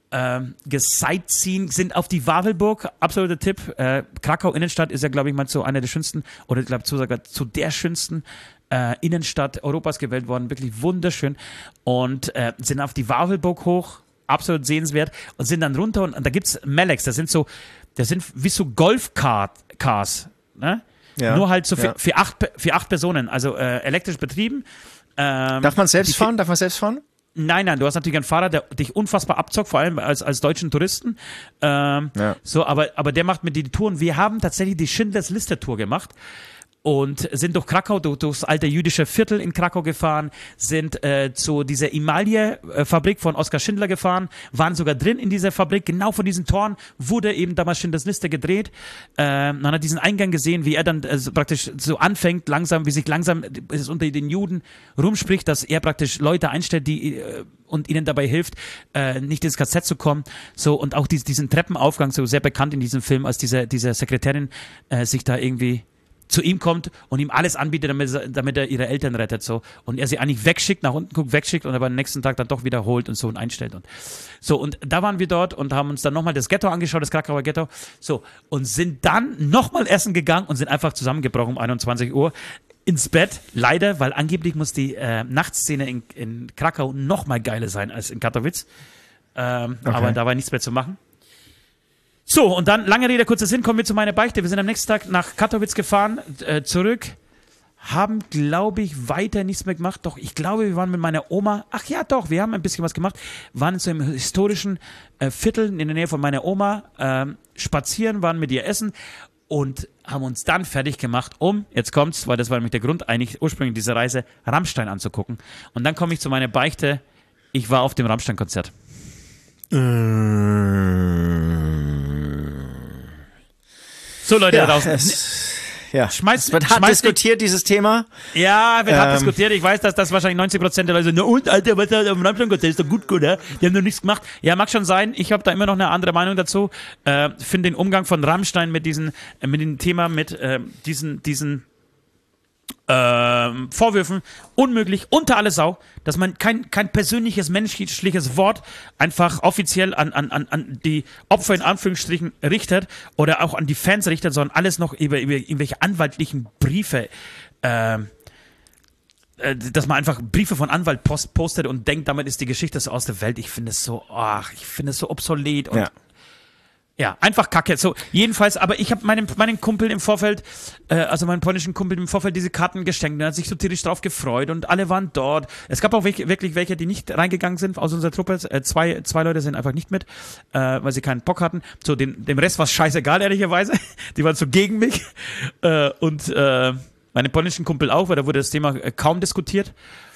gesightseeing, sind auf die Wawelburg, absoluter Tipp. Krakau Innenstadt ist ja, glaube ich, mal zu einer der schönsten, oder ich glaube sogar zu der schönsten Innenstadt Europas gewählt worden. Wirklich wunderschön. Und sind auf die Wawelburg hoch, absolut sehenswert, und sind dann runter und da gibt's Melex, das sind wie so Golfcars, ne? Ja, Nur halt so für acht Personen, also elektrisch betrieben. Darf man selbst fahren? Nein, du hast natürlich einen Fahrer, der dich unfassbar abzockt, vor allem als deutschen Touristen. So, aber der macht mit dir die Tour, und wir haben tatsächlich die Schindlers Liste Tour gemacht und sind durch Krakau, durchs alte jüdische Viertel in Krakau gefahren, sind zu dieser Emaille-Fabrik von Oskar Schindler gefahren, waren sogar drin in dieser Fabrik, genau vor diesen Toren wurde eben damals Schindlers Liste gedreht. Man hat diesen Eingang gesehen, wie er dann praktisch so anfängt, langsam, wie sich langsam es unter den Juden rumspricht, dass er praktisch Leute einstellt, die und ihnen dabei hilft, nicht ins KZ zu kommen. So, und auch diesen Treppenaufgang, so sehr bekannt in diesem Film, als diese Sekretärin sich da irgendwie zu ihm kommt und ihm alles anbietet, damit er ihre Eltern rettet, so. Und er sie eigentlich wegschickt, nach unten guckt, wegschickt und aber am nächsten Tag dann doch wiederholt und so und einstellt. Und so, und da waren wir dort und haben uns dann nochmal das Ghetto angeschaut, das Krakauer Ghetto, so, und sind dann nochmal essen gegangen und sind einfach zusammengebrochen um 21 Uhr ins Bett, leider, weil angeblich muss die Nachtszene in Krakau nochmal geiler sein als in Katowice. Aber da war nichts mehr zu machen. So, und dann, lange Rede, kurzer Sinn, kommen wir zu meiner Beichte. Wir sind am nächsten Tag nach Katowice gefahren, zurück, haben, glaube ich, weiter nichts mehr gemacht. Doch, ich glaube, wir waren mit meiner Oma, ach ja, doch, wir haben ein bisschen was gemacht, waren in so einem historischen Viertel in der Nähe von meiner Oma, spazieren, waren mit ihr essen und haben uns dann fertig gemacht, jetzt kommt's, weil das war nämlich der Grund eigentlich ursprünglich dieser Reise, Rammstein anzugucken. Und dann komme ich zu meiner Beichte, ich war auf dem Rammstein-Konzert. So, Leute da draußen. Es wird hart diskutiert, dieses Thema. Ja, wird hart diskutiert. Ich weiß, dass das wahrscheinlich 90% der Leute sagen, na und, Alter, was hat am Rammstein-Konzert? Ist doch gut, oder? Die haben noch nichts gemacht. Ja, mag schon sein. Ich habe da immer noch eine andere Meinung dazu. Finde den Umgang von Rammstein mit dem Thema, mit diesen Vorwürfen unmöglich, unter alle Sau, dass man kein persönliches, menschliches Wort einfach offiziell an die Opfer in Anführungsstrichen richtet oder auch an die Fans richtet, sondern alles noch über irgendwelche anwaltlichen Briefe, dass man einfach Briefe von Anwalt postet und denkt, damit ist die Geschichte so aus der Welt. Ich finde es so obsolet und ja, einfach Kacke. So, jedenfalls, aber ich habe meinen Kumpel im Vorfeld, meinen polnischen Kumpel im Vorfeld diese Karten geschenkt. Er hat sich so tierisch drauf gefreut und alle waren dort. Es gab auch wirklich welche, die nicht reingegangen sind aus unserer Truppe. Zwei Leute sind einfach nicht mit, weil sie keinen Bock hatten. So, dem Rest war es scheißegal, ehrlicherweise. Die waren so gegen mich. Und meinen polnischen Kumpel auch, weil da wurde das Thema kaum diskutiert.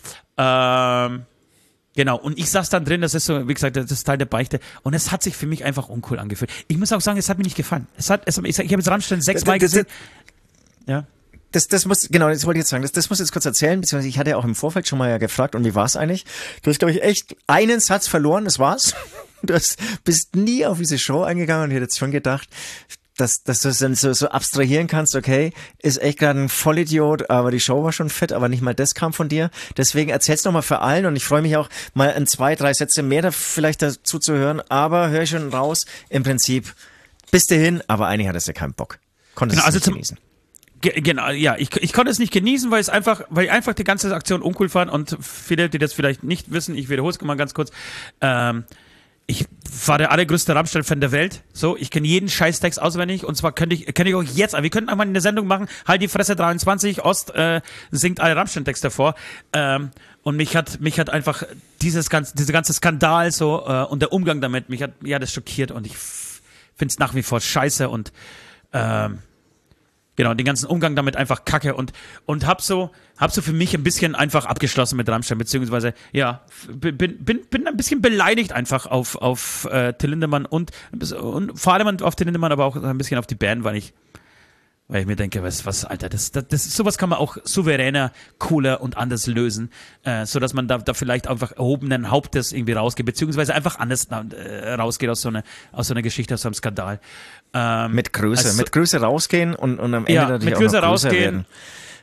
Genau, und ich saß dann drin, das ist so, wie gesagt, das ist Teil der Beichte, und es hat sich für mich einfach uncool angefühlt. Ich muss auch sagen, es hat mir nicht gefallen. Ich habe jetzt Rammstein 6-mal gesehen. Ja. Das wollte ich jetzt sagen, das muss ich jetzt kurz erzählen, beziehungsweise ich hatte ja auch im Vorfeld schon mal gefragt, und wie war es eigentlich? Du hast, glaube ich, echt einen Satz verloren, das war's. Du bist nie auf diese Show eingegangen, und ich hätte jetzt schon gedacht, dass du es dann so abstrahieren kannst, okay, ist echt gerade ein Vollidiot, aber die Show war schon fett, aber nicht mal das kam von dir. Deswegen erzähl's nochmal für allen, und ich freue mich auch, mal 2-3 Sätze mehr da vielleicht dazu zu hören, aber höre ich schon raus, im Prinzip bist du hin, aber eigentlich hattest du keinen Bock. Konntest es nicht genießen. Genau, ja, ich konnte es nicht genießen, weil ich einfach die ganze Aktion uncool fand, und viele, die das vielleicht nicht wissen, ich wiederhole es mal ganz kurz, ich war der allergrößte Rammstein-Fan der Welt. So, ich kenne jeden Scheißtext auswendig, und zwar könnte ich auch jetzt, wir könnten einmal eine Sendung machen, Halt die Fresse 23, Ost singt alle Rammstein-Texte vor. Und mich hat einfach dieser ganze Skandal so und der Umgang damit, mich hat das schockiert, und ich finde es nach wie vor scheiße, und genau, den ganzen Umgang damit einfach kacke, und hab so für mich ein bisschen einfach abgeschlossen mit Rammstein, beziehungsweise, ja, bin ein bisschen beleidigt einfach auf Till Lindemann und vor allem auf Till Lindemann, aber auch ein bisschen auf die Band, weil ich mir denke, was, Alter, sowas kann man auch souveräner, cooler und anders lösen, so dass man da vielleicht einfach erhobenen Hauptes irgendwie rausgeht, beziehungsweise einfach anders rausgeht aus so einer Geschichte, aus so einem Skandal. Mit Größe rausgehen und am Ende natürlich mit auch Größe noch größer rausgehen. werden.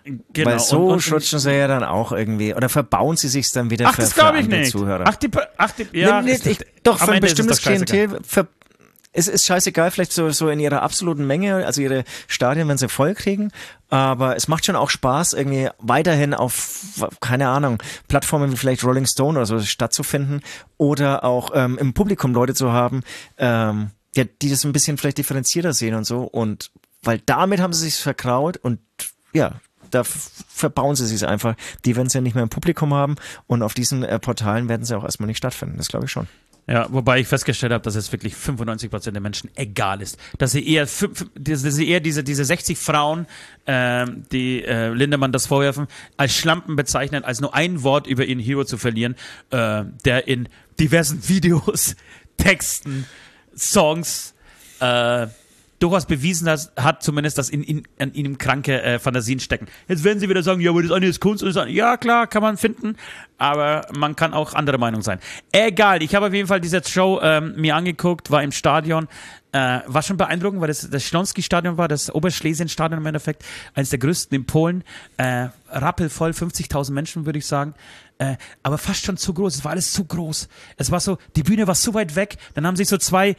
Genau. Weil so schrutschen sie ja dann auch irgendwie, oder verbauen sie sich dann wieder Ach, das glaube ich nicht. Zuhörer. Ja, doch, für ein Ende ist es bestimmtes doch scheißegal. Klientel es ist scheißegal, vielleicht so in ihrer absoluten Menge, also ihre Stadien, wenn sie voll kriegen, aber es macht schon auch Spaß, irgendwie weiterhin auf, keine Ahnung, Plattformen wie vielleicht Rolling Stone oder so stattzufinden oder auch im Publikum Leute zu haben, die das ein bisschen vielleicht differenzierter sehen und so, und weil damit haben sie sich verkraut und ja, da verbauen sie sich einfach. Die werden es ja nicht mehr im Publikum haben und auf diesen Portalen werden sie auch erstmal nicht stattfinden, das glaube ich schon. Ja, wobei ich festgestellt habe, dass es wirklich 95% der Menschen egal ist. Dass sie eher, diese 60 Frauen, die Lindemann das vorwerfen, als Schlampen bezeichnen, als nur ein Wort über ihren Hero zu verlieren, der in diversen Videos, Texten, Songs, durchaus bewiesen hat zumindest, dass an ihm kranke Fantasien stecken. Jetzt werden sie wieder sagen, ja, aber das eine ist Kunst und das andere. Ja, klar, kann man finden, aber man kann auch anderer Meinung sein. Egal, ich habe auf jeden Fall diese Show mir angeguckt, war im Stadion, war schon beeindruckend, weil das Śląski-Stadion war, das Oberschlesien-Stadion im Endeffekt, eines der größten in Polen, rappelvoll, 50.000 Menschen, würde ich sagen. Aber fast schon zu groß. Es war alles zu groß. Es war so, die Bühne war so weit weg. Dann haben sich so zwei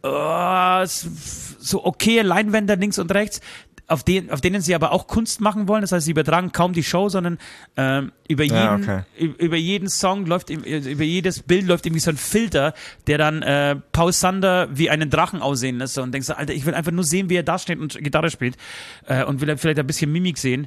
so okaye Leinwände links und rechts, auf denen sie aber auch Kunst machen wollen. Das heißt, sie übertragen kaum die Show, sondern über jeden Song läuft, über jedes Bild läuft irgendwie so ein Filter, der dann Paul Sander wie einen Drachen aussehen lässt. Und denkst du, Alter, ich will einfach nur sehen, wie er da steht und Gitarre spielt. Und will vielleicht ein bisschen Mimik sehen.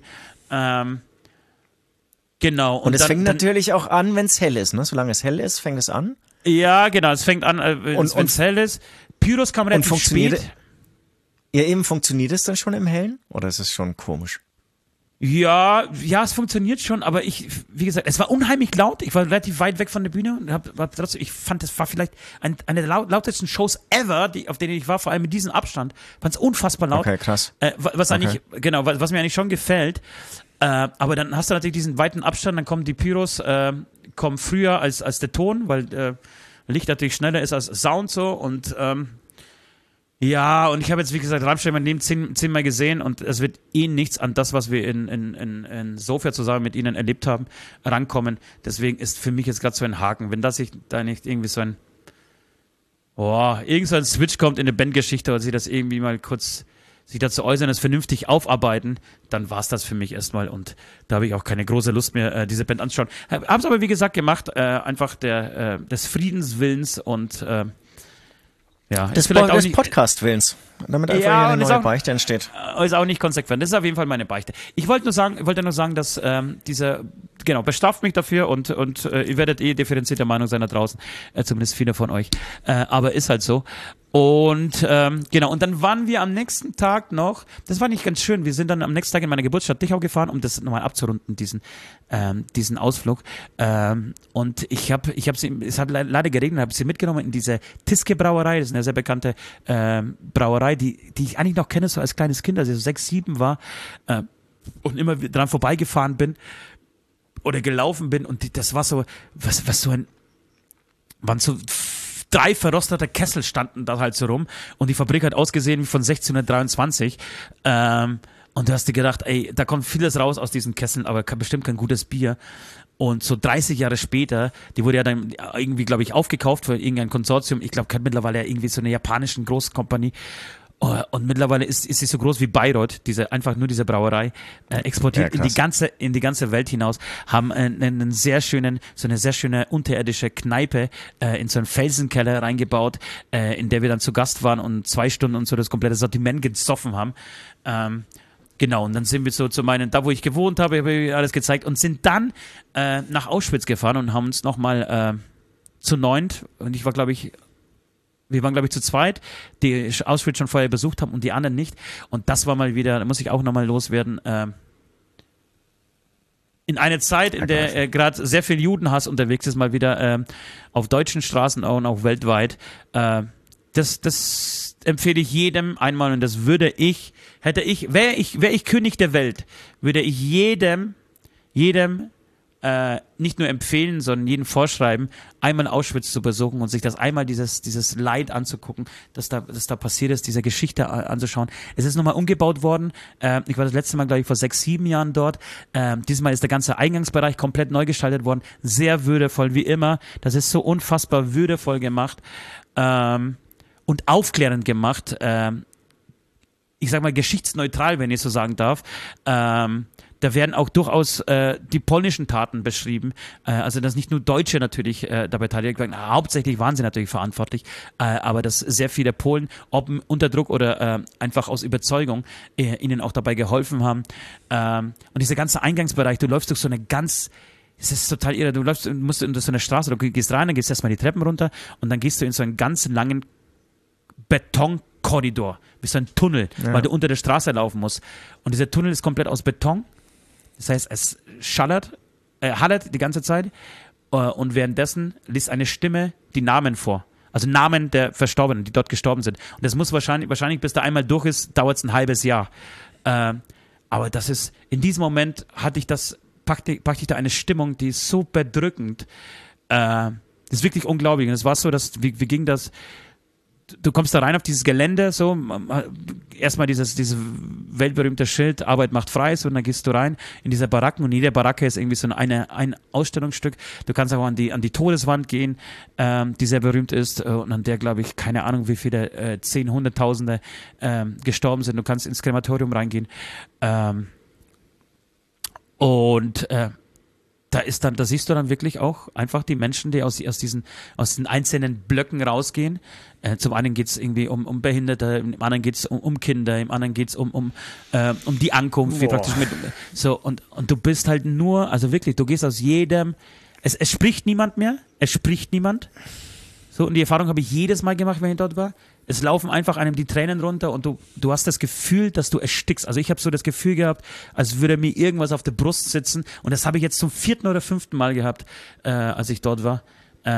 Genau. Und es fängt natürlich auch an, wenn es hell ist, ne? Solange es hell ist, fängt es an. Ja, genau, es fängt an, wenn es hell ist. Pyros kam relativ spät. Ja, eben, funktioniert es dann schon im Hellen? Oder ist es schon komisch? Ja, es funktioniert schon, aber wie gesagt, es war unheimlich laut. Ich war relativ weit weg von der Bühne und ich fand, das war vielleicht eine der lautesten Shows ever, auf denen ich war, vor allem mit diesem Abstand. Fand es unfassbar laut. Okay, krass. Was mir eigentlich schon gefällt. Aber dann hast du natürlich diesen weiten Abstand, dann kommen die Pyros, kommen früher als der Ton, weil Licht natürlich schneller ist als Sound so und ja, und ich habe jetzt, wie gesagt, Rammstein mein Leben 10 Mal gesehen und es wird nichts an das, was wir in Sofia zusammen mit ihnen erlebt haben, rankommen. Deswegen ist für mich jetzt gerade so ein Haken. Wenn das da nicht irgendwie so irgend so ein Switch kommt in eine Bandgeschichte oder sie das irgendwie mal kurz sich dazu äußern, es vernünftig aufarbeiten, dann war es das für mich erstmal und da habe ich auch keine große Lust mehr, diese Band anzuschauen. Habe es aber, wie gesagt, gemacht, einfach des Friedenswillens und des Podcast-Willens, damit einfach hier eine neue Beichte entsteht. Ist auch nicht konsequent, das ist auf jeden Fall meine Beichte. Ich wollte nur sagen, dass bestraft mich dafür und ihr werdet differenzierte Meinung sein da draußen, zumindest viele von euch, aber ist halt so. Und und dann waren wir am nächsten Tag noch, das war nicht ganz schön, wir sind dann am nächsten Tag in meine Geburtsstadt Dichau gefahren, um das nochmal abzurunden, diesen Ausflug. Und es hat leider geregnet, habe sie mitgenommen in diese Tiske Brauerei, das ist eine sehr bekannte Brauerei, die ich eigentlich noch kenne, so als kleines Kind, als ich so 6, 7 war und immer dran vorbeigefahren bin oder gelaufen bin und das war so, waren so 3 verrostete Kessel standen da halt so rum und die Fabrik hat ausgesehen wie von 1623 und du hast dir gedacht, ey, da kommt vieles raus aus diesen Kesseln, aber bestimmt kein gutes Bier. Und so 30 Jahre später, die wurde ja dann irgendwie, glaube ich, aufgekauft von irgendein Konsortium, ich glaube, mittlerweile ja irgendwie so eine japanischen Großkompanie. Und mittlerweile ist sie so groß wie Bayreuth, diese Brauerei, exportiert in die ganze Welt hinaus, haben eine sehr schöne unterirdische Kneipe in so einen Felsenkeller reingebaut, in der wir dann zu Gast waren und 2 Stunden und so das komplette Sortiment gesoffen haben. Genau, und dann sind wir so da wo ich gewohnt habe alles gezeigt und sind dann nach Auschwitz gefahren und haben uns nochmal zu 9 und wir waren, glaube ich, zu zweit, die Auschwitz schon vorher besucht haben und die anderen nicht. Und das war mal wieder, da muss ich auch nochmal loswerden, in einer Zeit, in der gerade sehr viel Judenhass unterwegs ist, mal wieder auf deutschen Straßen und auch weltweit. Das empfehle ich jedem einmal und das wäre ich König der Welt, würde ich jedem nicht nur empfehlen, sondern jedem vorschreiben, einmal Auschwitz zu besuchen und sich das einmal dieses Leid anzugucken, das da passiert ist, diese Geschichte anzuschauen. Es ist nochmal umgebaut worden. Ich war das letzte Mal, glaube ich, vor 6, 7 Jahren dort. Diesmal ist der ganze Eingangsbereich komplett neu gestaltet worden. Sehr würdevoll, wie immer. Das ist so unfassbar würdevoll gemacht und aufklärend gemacht. Ich sag mal geschichtsneutral, wenn ich so sagen darf. Da werden auch durchaus die polnischen Taten beschrieben. Also dass nicht nur Deutsche natürlich dabei beteiligt waren. Hauptsächlich waren sie natürlich verantwortlich, aber dass sehr viele Polen, ob unter Druck oder einfach aus Überzeugung, ihnen auch dabei geholfen haben. Und dieser ganze Eingangsbereich, du läufst durch so eine ganz... Es ist total irre. Du musst in so eine Straße, du gehst rein, dann gehst erstmal die Treppen runter und dann gehst du in so einen ganz langen Betonkorridor, wie so ein Tunnel, weil du unter der Straße laufen musst. Und dieser Tunnel ist komplett aus Beton. Das heißt, es hallert die ganze Zeit und währenddessen liest eine Stimme die Namen vor. Also Namen der Verstorbenen, die dort gestorben sind. Und das muss wahrscheinlich bis da einmal durch ist, dauert es ein halbes Jahr. Aber das ist, in diesem Moment packte ich da eine Stimmung, die ist so bedrückend. Das ist wirklich unglaublich. Und es war so, wie ging das? Du kommst da rein auf dieses Gelände, so, erstmal dieses weltberühmte Schild, Arbeit macht frei, so, und dann gehst du rein in diese Baracken und jede Baracke ist irgendwie so ein Ausstellungsstück. Du kannst auch an die Todeswand gehen, die sehr berühmt ist und an der, glaube ich, keine Ahnung, wie viele 10, Hunderttausende gestorben sind. Du kannst ins Krematorium reingehen und da siehst du dann wirklich auch einfach die Menschen, die aus diesen einzelnen Blöcken rausgehen. Zum einen geht es irgendwie um Behinderte, im anderen geht es um Kinder, im anderen geht es um die Ankunft, wie praktisch so, und du bist halt nur, also wirklich, du gehst aus jedem, es spricht niemand mehr, so, und die Erfahrung habe ich jedes Mal gemacht, wenn ich dort war. Es laufen einfach einem die Tränen runter und du hast das Gefühl, dass du erstickst. Also ich habe so das Gefühl gehabt, als würde mir irgendwas auf der Brust sitzen. Und das habe ich jetzt zum 4. oder 5. Mal gehabt, als ich dort war.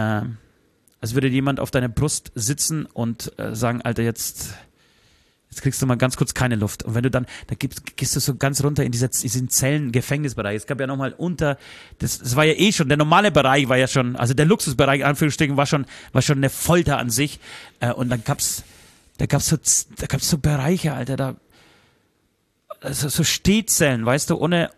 Als würde jemand auf deiner Brust sitzen und sagen, Alter, jetzt kriegst du mal ganz kurz keine Luft. Und wenn du dann gehst du so ganz runter in diesen Zellen-Gefängnisbereich. Es gab ja nochmal das war ja eh schon, der normale Bereich war ja schon, also der Luxusbereich, in Anführungsstrichen, war schon eine Folter an sich. Und dann gab's so Bereiche, Alter, also so Stehzellen, weißt du,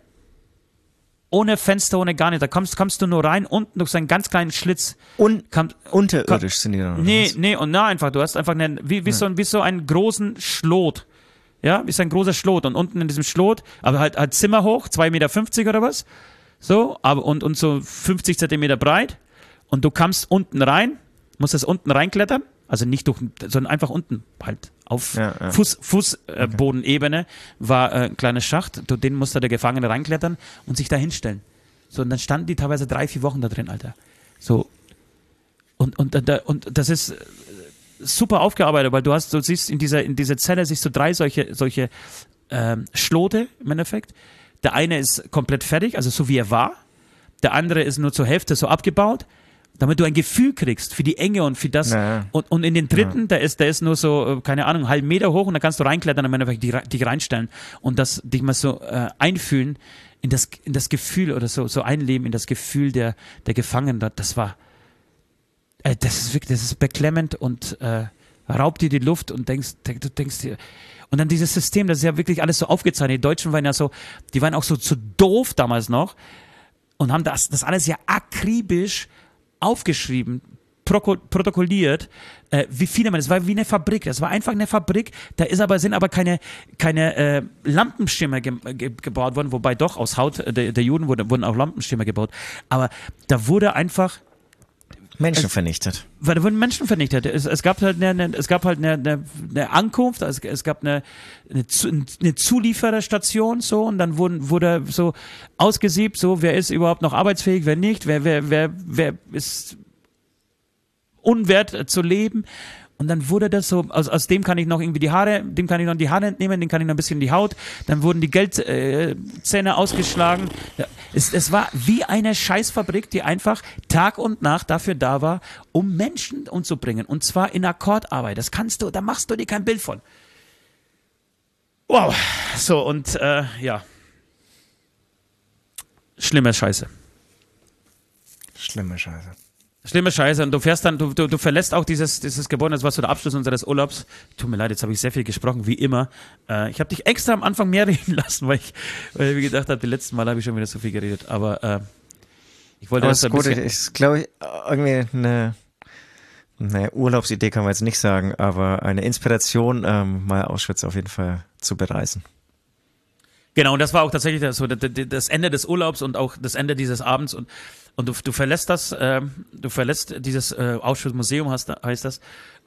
ohne Fenster, ohne gar nicht. Da kommst du nur rein, unten durch so einen ganz kleinen Schlitz. Unterirdisch sind die dann. Nee, und einfach, du hast einfach wie so einen großen Schlot. Ja, wie so ein großer Schlot. Und unten in diesem Schlot, aber halt Zimmer hoch, 2,50 Meter oder was. So, aber und so 50 Zentimeter breit. Und du kommst unten rein, musst das unten reinklettern. Also nicht sondern einfach unten halt auf Fußbodenebene war ein kleiner Schacht, den musste der Gefangene reinklettern und sich da hinstellen. So, und dann standen die teilweise 3, 4 Wochen da drin, Alter. So. Und das ist super aufgearbeitet, weil du siehst in dieser Zelle siehst du 3 solche Schlote im Endeffekt. Der eine ist komplett fertig, also so wie er war. Der andere ist nur zur Hälfte so abgebaut, damit du ein Gefühl kriegst für die Enge und für das. Ja. Und in den dritten, der ist nur so, keine Ahnung, einen halben Meter hoch und da kannst du reinklettern und im Endeffekt dich reinstellen und dich mal so einfühlen in das Gefühl oder so einleben in das Gefühl der Gefangenen. Das ist wirklich, das ist beklemmend und raubt dir die Luft und du denkst dir, und dann dieses System, das ist ja wirklich alles so aufgezeichnet. Die Deutschen waren ja so, die waren auch so doof damals noch und haben das alles ja akribisch aufgeschrieben, protokolliert, wie viele es war wie eine Fabrik, das war einfach eine Fabrik, sind aber keine Lampenschirme gebaut worden, wobei doch aus Haut der Juden wurden auch Lampenschirme gebaut, aber da wurde einfach Menschen vernichtet. Weil da wurden Menschen vernichtet. Es gab halt eine Ankunft, es gab eine Zuliefererstation, so, und dann wurde so ausgesiebt, so, wer ist überhaupt noch arbeitsfähig, wer nicht, wer ist unwert zu leben. Und dann wurde das so, aus dem kann ich noch irgendwie dem kann ich noch die Haare entnehmen, dem kann ich noch ein bisschen die Haut. Dann wurden die Geldzähne ausgeschlagen. Es war wie eine Scheißfabrik, die einfach Tag und Nacht dafür da war, um Menschen umzubringen. Und zwar in Akkordarbeit. Da machst du dir kein Bild von. Wow. So, und ja. Schlimme Scheiße. Schlimme Scheiße. Schlimme Scheiße. Und du fährst dann, du verlässt auch dieses Gebäude, das war so der Abschluss unseres Urlaubs. Tut mir leid, jetzt habe ich sehr viel gesprochen, wie immer. Ich habe dich extra am Anfang mehr reden lassen, weil ich mir gedacht habe, die letzten Mal habe ich schon wieder so viel geredet. Aber ich wollte das ein gut, bisschen... ist, glaube ich, irgendwie eine Urlaubsidee kann man jetzt nicht sagen, aber eine Inspiration, mal Auschwitz auf jeden Fall zu bereisen. Genau, und das war auch tatsächlich das Ende des Urlaubs und auch das Ende dieses Abends und du verlässt dieses Auschwitz-Museum, heißt das.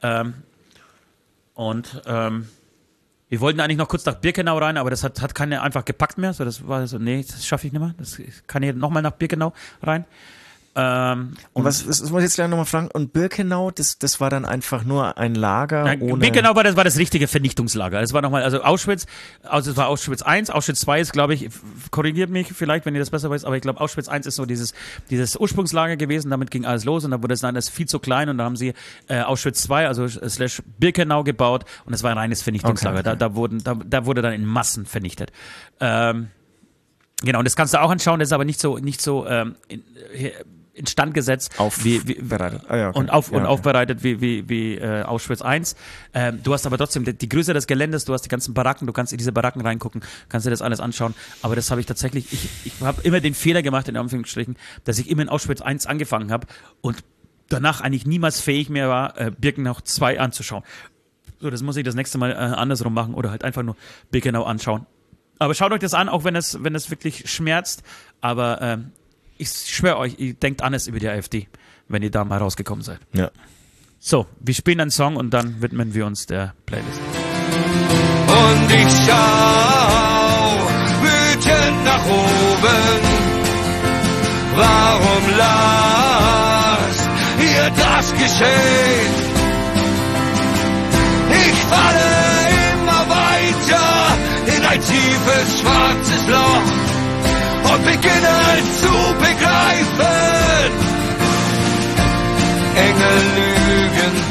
Wir wollten eigentlich noch kurz nach Birkenau rein, aber das hat keiner einfach gepackt mehr. So, das war so, nee, das schaffe ich nicht mehr. Das kann ich nochmal nach Birkenau rein. Und das muss ich jetzt gleich nochmal fragen, und Birkenau, das war dann einfach nur ein Lager ohne... Birkenau war das richtige Vernichtungslager. Es war nochmal, also Auschwitz, es war Auschwitz 1, Auschwitz 2 ist, glaube ich, korrigiert mich vielleicht, wenn ihr das besser weißt, aber ich glaube, Auschwitz 1 ist so dieses Ursprungslager gewesen, damit ging alles los und dann wurde es dann viel zu klein und da haben sie Auschwitz 2, also / Birkenau gebaut und es war ein reines Vernichtungslager. Okay. Da wurde dann in Massen vernichtet. Genau, und das kannst du auch anschauen, das ist aber nicht so instand gesetzt aufbereitet. Und aufbereitet wie Auschwitz 1. Du hast aber trotzdem die Größe des Geländes, du hast die ganzen Baracken, du kannst in diese Baracken reingucken, kannst dir das alles anschauen. Aber das habe ich tatsächlich, ich habe immer den Fehler gemacht, in Anführungsstrichen, dass ich immer in Auschwitz 1 angefangen habe und danach eigentlich niemals fähig mehr war, Birkenau 2 anzuschauen. So, das muss ich das nächste Mal andersrum machen oder halt einfach nur Birkenau anschauen. Aber schaut euch das an, auch wenn es wirklich schmerzt. Aber ich schwöre euch, ihr denkt anders über die AfD, wenn ihr da mal rausgekommen seid. Ja. So, wir spielen einen Song und dann widmen wir uns der Playlist. Und ich schau wütend nach oben. Warum lasst ihr das geschehen? Ich falle immer weiter in ein tiefes schwarzes Loch und beginne zu begreifen, Engel lügen.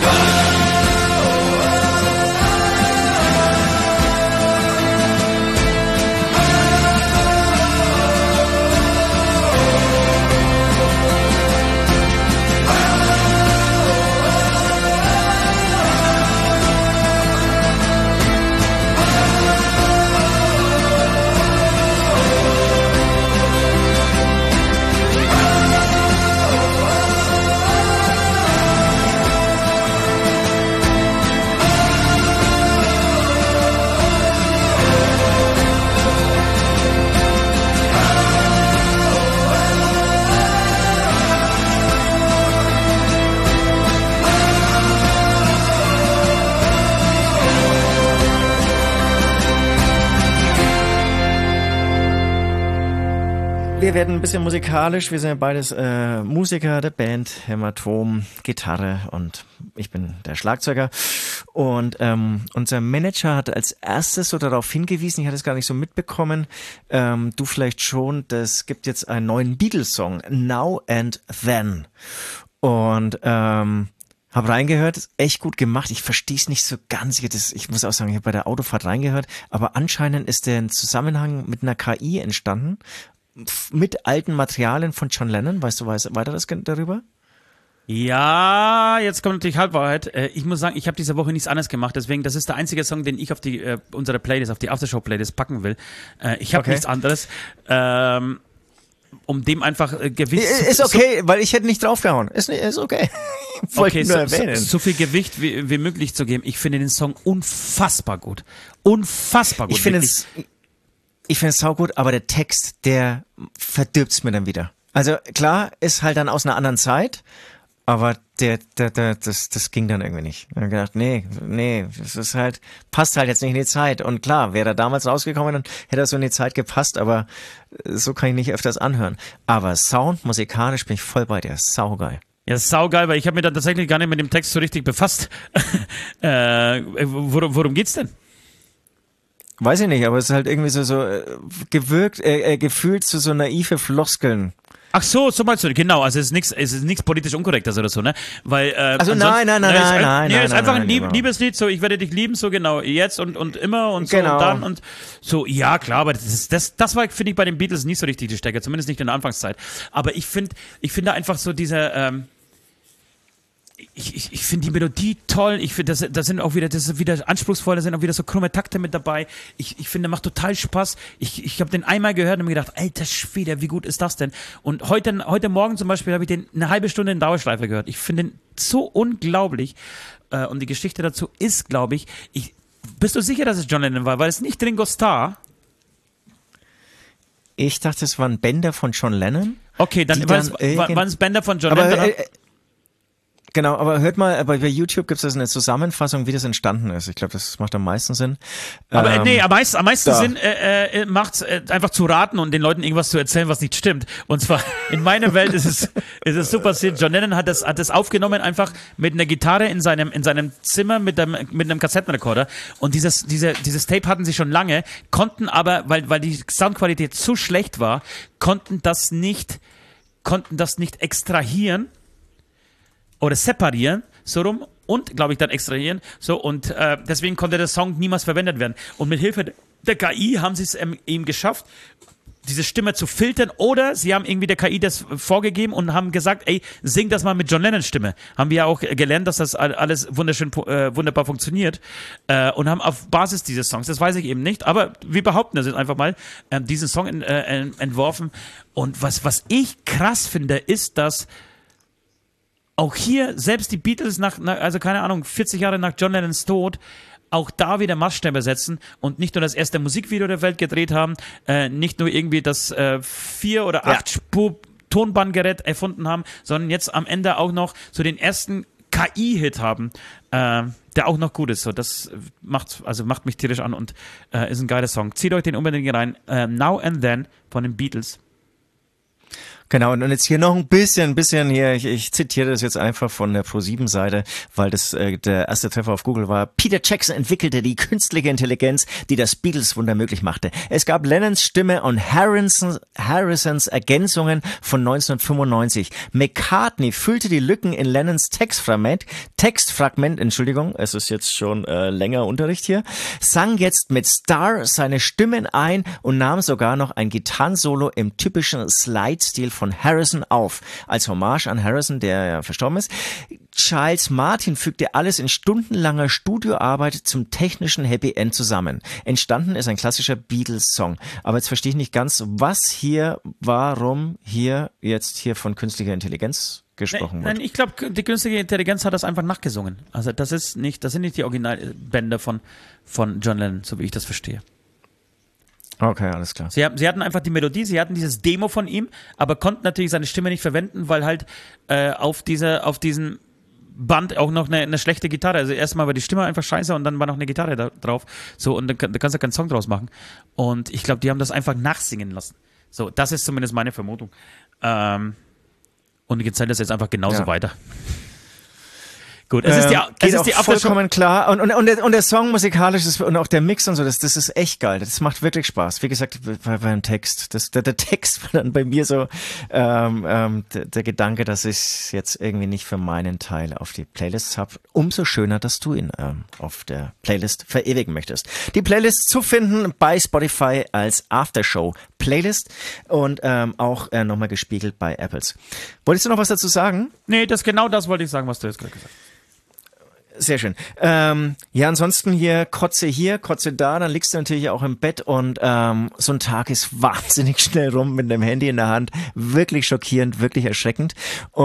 Wir werden ein bisschen musikalisch. Wir sind ja beides Musiker der Band Hämatom, Gitarre und ich bin der Schlagzeuger. Und unser Manager hat als erstes so darauf hingewiesen, ich hatte es gar nicht so mitbekommen, du vielleicht schon, das gibt jetzt einen neuen Beatles-Song, Now and Then. Und hab reingehört, ist echt gut gemacht. Ich verstehe es nicht so ganz. Ich muss auch sagen, ich habe bei der Autofahrt reingehört, aber anscheinend ist der in Zusammenhang mit einer KI entstanden, mit alten Materialien von John Lennon. Weißt du weiteres darüber? Ja, jetzt kommt natürlich Halbwahrheit. Ich muss sagen, ich habe diese Woche nichts anderes gemacht, deswegen, das ist der einzige Song, den ich auf die unsere Playlist, auf die Aftershow-Playlist packen will. Ich habe nichts anderes. Um dem einfach Gewicht... Ist okay, weil ich hätte nicht draufgehauen. Ist okay. Okay, so viel Gewicht wie möglich zu geben. Ich finde den Song unfassbar gut. Unfassbar gut. Ich finde es saugut, aber der Text, der verdirbt's mir dann wieder. Also klar, ist halt dann aus einer anderen Zeit, aber das ging dann irgendwie nicht. Ich habe gedacht, nee, das ist halt, passt halt jetzt nicht in die Zeit. Und klar, wäre er damals rausgekommen, dann hätte er so in die Zeit gepasst, aber so kann ich nicht öfters anhören. Aber Sound, musikalisch bin ich voll bei dir, saugeil. Ja, saugeil, weil ich habe mich dann tatsächlich gar nicht mit dem Text so richtig befasst. Worum geht's denn? Weiß ich nicht, aber es ist halt irgendwie so gefühlt so naive Floskeln Ach so meinst du, genau, also es ist nichts politisch Unkorrektes oder so, ne? Weil, also nein, es ist einfach ein genau. Liebeslied, so, ich werde dich lieben, so genau, jetzt und immer und so Genau. und dann und so, ja klar, aber das war, finde ich, bei den Beatles nicht so richtig die Stärke, zumindest nicht in der Anfangszeit. Aber ich finde einfach so diese, ich finde die Melodie toll, ich finde, das ist wieder anspruchsvoll, da sind auch wieder so krumme Takte mit dabei. Ich finde, macht total Spaß. Ich habe den einmal gehört und mir gedacht, alter Schwede, wie gut ist das denn? Und heute Morgen zum Beispiel habe ich den eine halbe Stunde in Dauerschleife gehört. Ich finde den so unglaublich. Und die Geschichte dazu ist, glaube ich, bist du sicher, dass es John Lennon war? Weil es nicht Ringo Starr. Ich dachte, es waren Bänder von John Lennon. Okay, dann waren es Bänder von John Lennon. Genau, aber hört mal, bei YouTube gibt es eine Zusammenfassung, wie das entstanden ist. Ich glaube, das macht am meisten Sinn. Aber am meisten Sinn macht es einfach zu raten und den Leuten irgendwas zu erzählen, was nicht stimmt. Und zwar in meiner Welt ist es so passiert. John Lennon hat das aufgenommen einfach mit einer Gitarre in seinem Zimmer mit einem Kassettenrekorder. Und dieses Tape hatten sie schon lange, konnten aber, weil die Soundqualität zu schlecht war, konnten das nicht extrahieren oder separieren, so rum, und, glaube ich, dann extrahieren, so, und deswegen konnte der Song niemals verwendet werden. Und mit Hilfe der KI haben sie es ihm geschafft, diese Stimme zu filtern, oder sie haben irgendwie der KI das vorgegeben und haben gesagt, ey, sing das mal mit John Lennons Stimme. Haben wir ja auch gelernt, dass das alles wunderbar funktioniert, und haben auf Basis dieses Songs, das weiß ich eben nicht, aber wir behaupten das jetzt einfach mal, diesen Song entworfen. Und was ich krass finde, ist, dass auch hier, selbst die Beatles also keine Ahnung, 40 Jahre nach John Lennons Tod, auch da wieder Maßstäbe setzen und nicht nur das erste Musikvideo der Welt gedreht haben, nicht nur irgendwie das 4 oder 8 Spur Tonbandgerät erfunden haben, sondern jetzt am Ende auch noch so den ersten KI-Hit haben, der auch noch gut ist. So, das macht mich tierisch an und ist ein geiler Song. Zieht euch den unbedingt rein. Now and Then von den Beatles. Genau, und jetzt hier noch ein bisschen hier, ich zitiere das jetzt einfach von der Pro7-Seite, weil das der erste Treffer auf Google war. Peter Jackson entwickelte die künstliche Intelligenz, die das Beatles-Wunder möglich machte. Es gab Lennons Stimme und Harrisons Ergänzungen von 1995. McCartney füllte die Lücken in Lennons Textfragment, es ist jetzt schon länger Unterricht hier, sang jetzt mit Starr seine Stimmen ein und nahm sogar noch ein Gitarrensolo im typischen Slide-Stil von Harrison auf. Als Hommage an Harrison, der ja verstorben ist. Giles Martin fügte alles in stundenlanger Studioarbeit zum technischen Happy End zusammen. Entstanden ist ein klassischer Beatles-Song. Aber jetzt verstehe ich nicht ganz, warum hier von künstlicher Intelligenz gesprochen wird. Nein, ich glaube, die künstliche Intelligenz hat das einfach nachgesungen. Also das sind nicht die Originalbänder von John Lennon, so wie ich das verstehe. Okay, alles klar. Sie hatten einfach die Melodie, sie hatten dieses Demo von ihm, aber konnten natürlich seine Stimme nicht verwenden, weil halt auf diesem Band auch noch eine schlechte Gitarre. Also erstmal war die Stimme einfach scheiße und dann war noch eine Gitarre da drauf. So, und da kannst du keinen Song draus machen. Und ich glaube, die haben das einfach nachsingen lassen. So, das ist zumindest meine Vermutung. Und die Zeit ist jetzt einfach genauso weiter. Gut, es ist die vollkommen klar. Und der Song musikalisch ist, und auch der Mix und so, das ist echt geil. Das macht wirklich Spaß. Wie gesagt, beim Text. Der Text war dann bei mir so der Gedanke, dass ich jetzt irgendwie nicht für meinen Teil auf die Playlists habe. Umso schöner, dass du ihn auf der Playlist verewigen möchtest. Die Playlist zu finden bei Spotify als Aftershow-Playlist und auch nochmal gespiegelt bei Apples. Wolltest du noch was dazu sagen? Nee, genau das wollte ich sagen, was du jetzt gerade gesagt hast. Sehr schön. Ansonsten hier, Kotze da, dann liegst du natürlich auch im Bett und so ein Tag ist wahnsinnig schnell rum mit dem Handy in der Hand. Wirklich schockierend, wirklich erschreckend.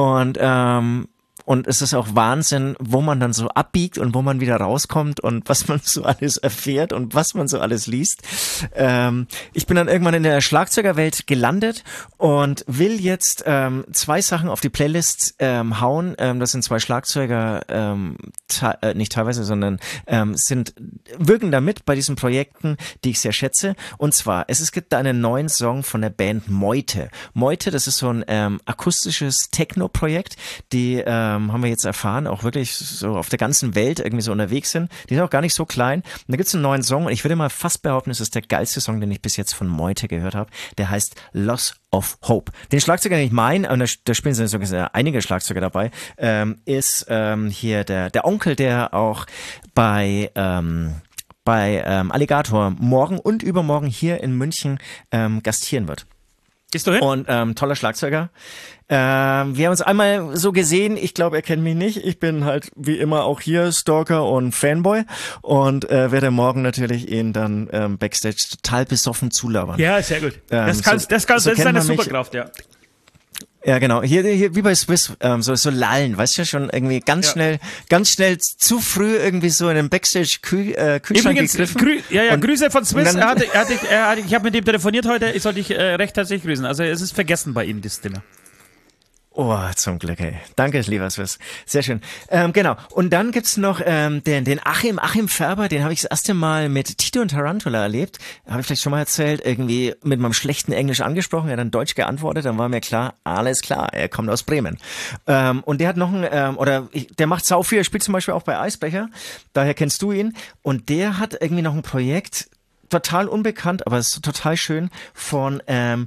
Und es ist auch Wahnsinn, wo man dann so abbiegt und wo man wieder rauskommt und was man so alles erfährt und was man so alles liest. Ich bin dann irgendwann in der Schlagzeugerwelt gelandet und will jetzt 2 Sachen auf die Playlist hauen. Das sind 2 Schlagzeuger, nicht teilweise, sondern wirken da mit bei diesen Projekten, die ich sehr schätze. Und zwar, es gibt da einen neuen Song von der Band Meute. Meute, das ist so ein akustisches Techno-Projekt, die haben wir jetzt erfahren, auch wirklich so auf der ganzen Welt irgendwie so unterwegs sind. Die sind auch gar nicht so klein. Und da gibt's einen neuen Song und ich würde mal fast behaupten, es ist der geilste Song, den ich bis jetzt von Meute gehört habe. Der heißt Loss of Hope. Den Schlagzeuger, den ich meine, und da spielen sogar einige Schlagzeuger dabei, ist hier der Onkel, der auch bei Alligator morgen und übermorgen hier in München gastieren wird. Gehst du hin? Und toller Schlagzeuger. Wir haben uns einmal so gesehen, ich glaube, er kennt mich nicht. Ich bin halt wie immer auch hier Stalker und Fanboy und werde morgen natürlich ihn dann Backstage total besoffen zulabern. Ja, sehr gut. Das ist eine Superkraft, ja. Ja, genau. Hier wie bei Swiss, so lallen, weißt du, schon irgendwie ganz schnell zu früh irgendwie so in den Backstage-Kühlschrank gegriffen. Grüße von Swiss. Ich habe mit dem telefoniert heute, ich soll dich recht herzlich grüßen. Also es ist vergessen bei ihm, das Thema. Oh, zum Glück, ey. Danke, lieber Swiss. Sehr schön. Genau. Und dann gibt's noch den Achim Färber, den habe ich das erste Mal mit Tito und Tarantula erlebt. Habe ich vielleicht schon mal erzählt, irgendwie mit meinem schlechten Englisch angesprochen, er hat dann Deutsch geantwortet, dann war mir klar, alles klar, er kommt aus Bremen. Und der hat noch der macht sau viel, er spielt zum Beispiel auch bei Eisbecher, daher kennst du ihn. Und der hat irgendwie noch ein Projekt, total unbekannt, aber es ist total schön, von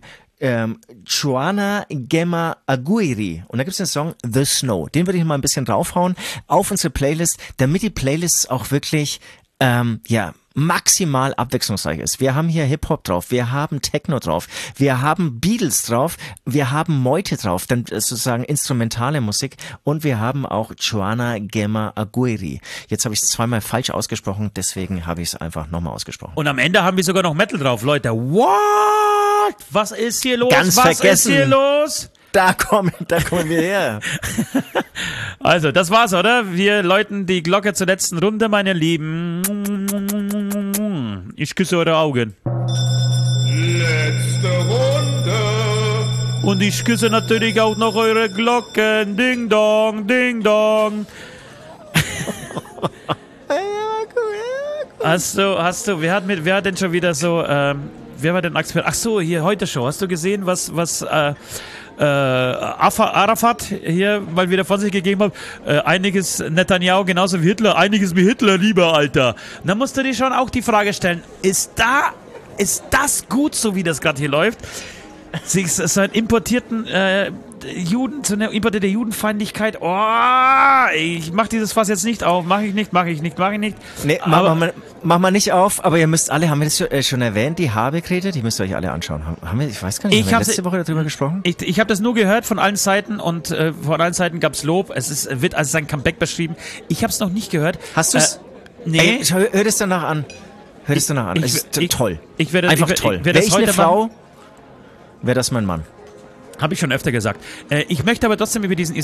Joana Gemma Aguirre. Und da gibt's den Song The Snow. Den würde ich mal ein bisschen draufhauen auf unsere Playlist, damit die Playlist auch wirklich maximal abwechslungsreich ist. Wir haben hier Hip-Hop drauf, wir haben Techno drauf, wir haben Beatles drauf, wir haben Meute drauf, dann sozusagen instrumentale Musik und wir haben auch Joana Gemma Aguirre. Jetzt habe ich es zweimal falsch ausgesprochen, deswegen habe ich es einfach nochmal ausgesprochen. Und am Ende haben wir sogar noch Metal drauf, Leute. What? Was ist hier los? Ganz vergessen. Was ist hier los? Da kommen wir her. Also, das war's, oder? Wir läuten die Glocke zur letzten Runde, meine Lieben. Ich küsse eure Augen. Letzte Runde. Und ich küsse natürlich auch noch eure Glocken. Ding dong, ding dong. Hast du, wer hat denn schon wieder so, wer war denn aktuell? Ach so, hier heute Show. Hast du gesehen, was Arafat hier mal wieder von sich gegeben hat? Einiges Netanyahu genauso wie Hitler, einiges wie Hitler lieber, Alter. Und dann musst du dir schon auch die Frage stellen, ist das gut, so wie das gerade hier läuft? So einen importierten so eine importierte Judenfeindlichkeit. Oh, ich mach dieses Fass jetzt nicht auf. Mach ich nicht. Nee, mach mal nicht auf, aber ihr müsst alle, haben wir das schon erwähnt, die Habekrede, die müsst ihr euch alle anschauen. Ich weiß gar nicht, haben wir letzte Woche darüber gesprochen? Ich habe das nur gehört von allen Seiten und von allen Seiten gab's Lob. Wird als sein Comeback beschrieben. Ich habe es noch nicht gehört. Hast du es? Nee. Hör das danach an. Es ist toll. Toll. Wäre ich eine Frau, wäre das mein Mann. Habe ich schon öfter gesagt. Ich möchte aber trotzdem über diesen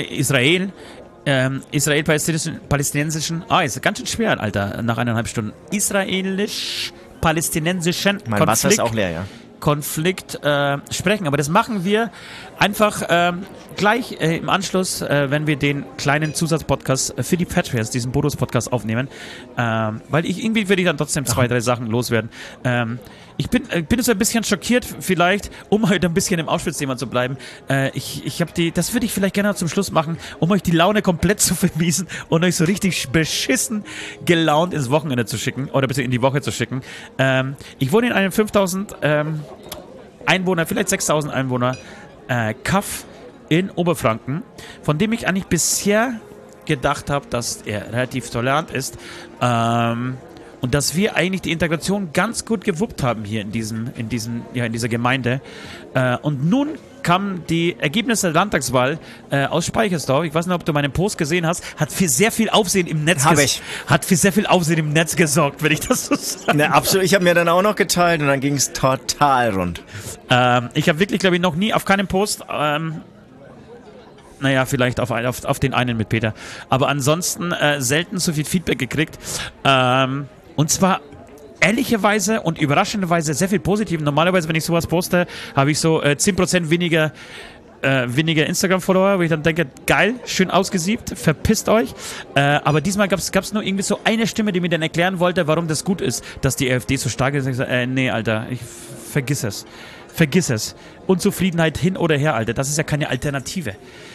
israel-palästinensischen, ist ganz schön schwer, Alter, nach 1,5 Stunden. Israelisch-palästinensischen Mein Wasser ist auch leer, ja. Konflikt sprechen. Aber das machen wir einfach gleich im Anschluss, wenn wir den kleinen Zusatzpodcast für die Patriots, diesen Bonus-Podcast aufnehmen. Weil irgendwie würde ich dann trotzdem 2, 3 Sachen loswerden. Ich bin jetzt ein bisschen schockiert, vielleicht, um heute ein bisschen im Auschwitz-Thema zu bleiben. Ich habe das würde ich vielleicht gerne zum Schluss machen, um euch die Laune komplett zu vermiesen und euch so richtig beschissen gelaunt ins Wochenende zu schicken oder bis in die Woche zu schicken. Ich wohne in einem 5000 Einwohner, vielleicht 6000 Einwohner Kaff in Oberfranken, von dem ich eigentlich bisher gedacht habe, dass er relativ tolerant ist. Und dass wir eigentlich die Integration ganz gut gewuppt haben hier in dieser Gemeinde. Und nun kamen die Ergebnisse der Landtagswahl aus Speichersdorf. Ich weiß nicht, ob du meinen Post gesehen hast. Hat für sehr viel Aufsehen im Netz gesorgt, wenn ich das so sage. Ne, absolut. Ich habe mir dann auch noch geteilt und dann ging es total rund. Ich habe wirklich, glaube ich, noch nie auf keinem Post naja, vielleicht auf den einen mit Peter. Aber ansonsten selten so viel Feedback gekriegt. Und zwar ehrlicherweise und überraschenderweise sehr viel positiv. Normalerweise, wenn ich sowas poste, habe ich so 10% weniger Instagram-Follower, wo ich dann denke, geil, schön ausgesiebt, verpisst euch. Aber diesmal gab's nur irgendwie so eine Stimme, die mir dann erklären wollte, warum das gut ist, dass die AfD so stark ist. Und ich sage, nee, Alter, vergiss es. Unzufriedenheit hin oder her, Alter, das ist ja keine Alternative.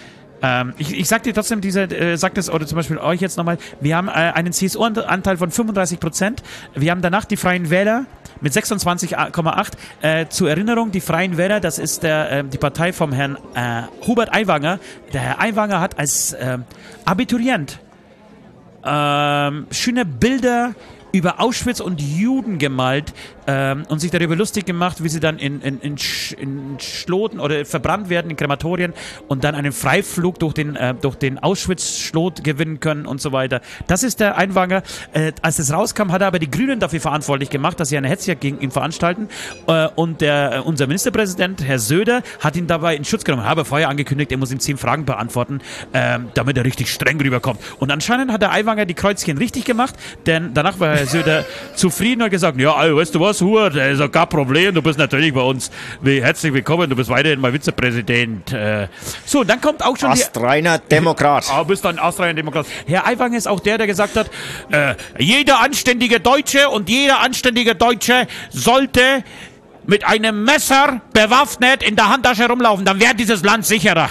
Ich sag dir trotzdem, sagt es oder zum Beispiel euch jetzt nochmal, wir haben einen CSU-Anteil von 35%. Wir haben danach die Freien Wähler mit 26,8. Zur Erinnerung, die Freien Wähler, das ist die Partei vom Herrn Hubert Aiwanger. Der Herr Aiwanger hat als Abiturient schöne Bilder über Auschwitz und Juden gemalt und sich darüber lustig gemacht, wie sie dann in Schloten oder verbrannt werden in Krematorien und dann einen Freiflug durch den Auschwitz-Schlot gewinnen können und so weiter. Das ist der Aiwanger. Als es rauskam, hat er aber die Grünen dafür verantwortlich gemacht, dass sie eine Hetzjagd gegen ihn veranstalten und unser Ministerpräsident, Herr Söder, hat ihn dabei in Schutz genommen. Habe vorher angekündigt, er muss ihm 10 Fragen beantworten, damit er richtig streng rüberkommt. Und anscheinend hat der Aiwanger die Kreuzchen richtig gemacht, denn danach war Herr Söder zufrieden und gesagt, ja, weißt du was, Hubert, das ist doch kein Problem, du bist natürlich bei uns herzlich willkommen, du bist weiterhin mein Vizepräsident. So, dann kommt auch schon astreiner Demokrat. Du bist ein astreiner Demokrat. Herr Aiwanger ist auch der gesagt hat, jeder anständige Deutsche und jeder anständige Deutsche sollte mit einem Messer bewaffnet in der Handtasche rumlaufen, dann wäre dieses Land sicherer.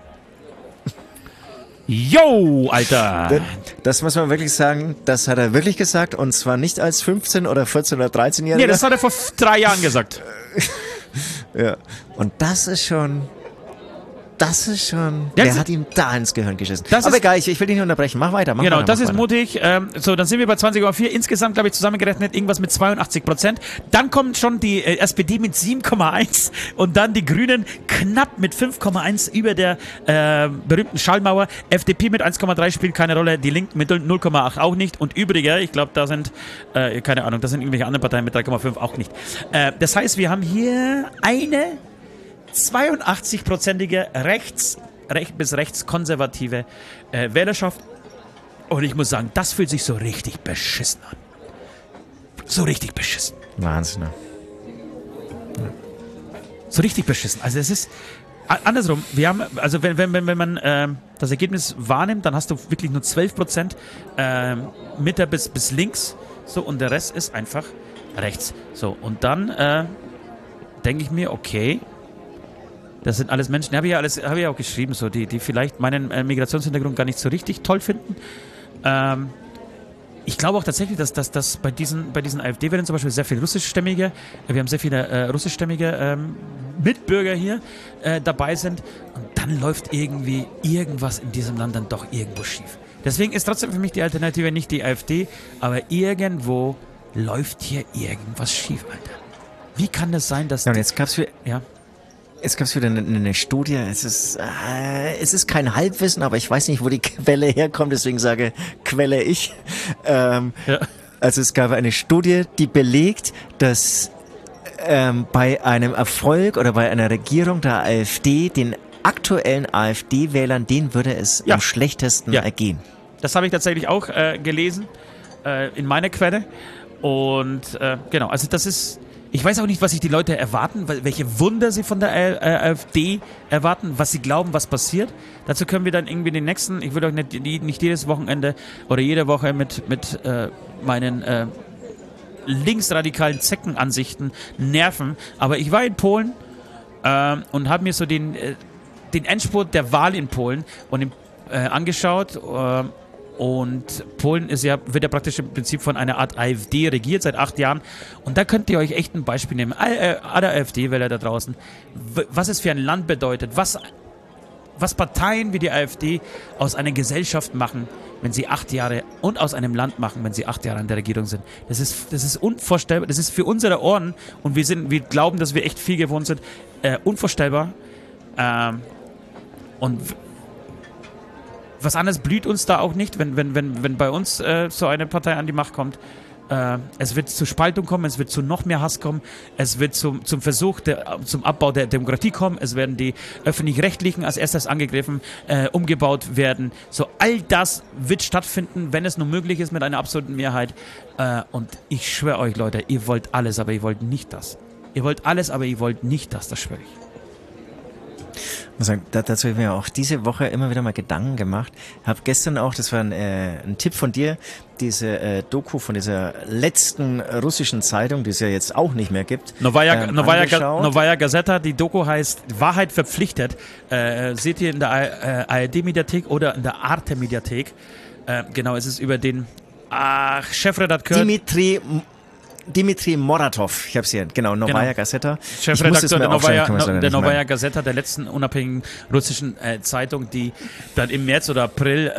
Yo, Alter! Das muss man wirklich sagen, das hat er wirklich gesagt und zwar nicht als 15- oder 14- oder 13-Jähriger. Nee, das hat er vor 3 Jahren gesagt. Ja, und das ist schon... Wer hat ihm da ins Gehirn geschissen? Aber egal, ich will dich nicht unterbrechen. Mach weiter. Genau, das ist mutig. So, dann sind wir bei 20,4. Insgesamt, glaube ich, zusammengerechnet irgendwas mit 82%. Dann kommt schon die SPD mit 7,1 und dann die Grünen knapp mit 5,1 über der berühmten Schallmauer. FDP mit 1,3 spielt keine Rolle. Die Linken mit 0,8 auch nicht. Und übrige, ich glaube, da sind, keine Ahnung, da sind irgendwelche anderen Parteien mit 3,5 auch nicht. Das heißt, wir haben hier eine 82-prozentige bis rechtskonservative Wählerschaft. Und ich muss sagen, das fühlt sich so richtig beschissen an. So richtig beschissen. Wahnsinn. Ne? Ja. So richtig beschissen. Also es ist andersrum. Wir haben, also wenn man das Ergebnis wahrnimmt, dann hast du wirklich nur 12% Mitte bis links. So, und der Rest ist einfach rechts. So, und dann denke ich mir, okay, das sind alles Menschen, habe ich ja auch geschrieben, so, die vielleicht meinen Migrationshintergrund gar nicht so richtig toll finden. Ich glaube auch tatsächlich, dass bei diesen AfD-Wählern zum Beispiel sehr viele russischstämmige, wir haben sehr viele russischstämmige Mitbürger hier dabei sind und dann läuft irgendwie irgendwas in diesem Land dann doch irgendwo schief. Deswegen ist trotzdem für mich die Alternative nicht die AfD, aber irgendwo läuft hier irgendwas schief, Alter. Wie kann das sein, dass... Ja, und jetzt gab's wieder eine Studie, es ist kein Halbwissen, aber ich weiß nicht, wo die Quelle herkommt, deswegen sage Quelle ich. Also es gab eine Studie, die belegt, dass bei einem Erfolg oder bei einer Regierung der AfD, den aktuellen AfD-Wählern, denen würde es am schlechtesten ergehen. Das habe ich tatsächlich auch gelesen in meiner Quelle und genau, also das ist... Ich weiß auch nicht, was sich die Leute erwarten, welche Wunder sie von der AfD erwarten, was sie glauben, was passiert. Dazu können wir dann irgendwie den nächsten, ich will euch nicht jedes Wochenende oder jede Woche mit meinen linksradikalen Zeckenansichten nerven. Aber ich war in Polen und habe mir so den Endspurt der Wahl in Polen angeschaut. Und Polen wird ja praktisch im Prinzip von einer Art AfD regiert seit 8 Jahren. Und da könnt ihr euch echt ein Beispiel nehmen. Alle AfD-Wähler da draußen, was es für ein Land bedeutet, was Parteien wie die AfD aus einer Gesellschaft machen, wenn sie 8 Jahre und aus einem Land machen, wenn sie 8 Jahre an der Regierung sind. Das ist unvorstellbar. Das ist für unsere Ohren und wir glauben, dass wir echt viel gewohnt sind, unvorstellbar. Und was anderes blüht uns da auch nicht, wenn bei uns so eine Partei an die Macht kommt. Es wird zu Spaltung kommen, es wird zu noch mehr Hass kommen, es wird zum Versuch, zum Abbau der Demokratie kommen, es werden die Öffentlich-Rechtlichen als erstes angegriffen, umgebaut werden. So, all das wird stattfinden, wenn es nur möglich ist mit einer absoluten Mehrheit. Und ich schwöre euch, Leute, ihr wollt alles, aber ihr wollt nicht das. Ihr wollt alles, aber ihr wollt nicht das schwöre ich. muss sagen, dazu habe ich mir auch diese Woche immer wieder mal Gedanken gemacht. Habe gestern auch, das war ein Tipp von dir, diese Doku von dieser letzten russischen Zeitung, die es ja jetzt auch nicht mehr gibt. Novaya Gazeta, die Doku heißt Wahrheit verpflichtet. Seht ihr in der ARD-Mediathek oder in der Arte-Mediathek. Genau, es ist über den Chefredakteur Dimitri Moratov, ich habe es hier, genau, Novaya Gazeta. Chefredakteur der Novaya Gazeta, der letzten unabhängigen russischen Zeitung, die dann im März oder April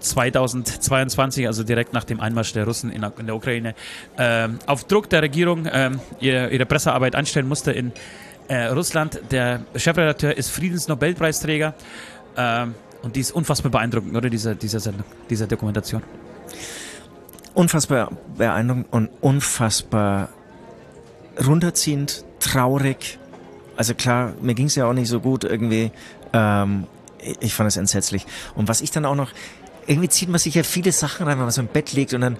2022, also direkt nach dem Einmarsch der Russen in der Ukraine, auf Druck der Regierung ihre Pressearbeit einstellen musste in Russland. Der Chefredakteur ist Friedensnobelpreisträger und die ist unfassbar beeindruckend, oder, dieser Sendung, dieser Dokumentation. Unfassbar beeindruckend und unfassbar runterziehend, traurig. Also klar, mir ging es ja auch nicht so gut irgendwie. Ich fand es entsetzlich. Und was ich dann auch noch, irgendwie zieht man sich ja viele Sachen rein, wenn man so im Bett liegt und dann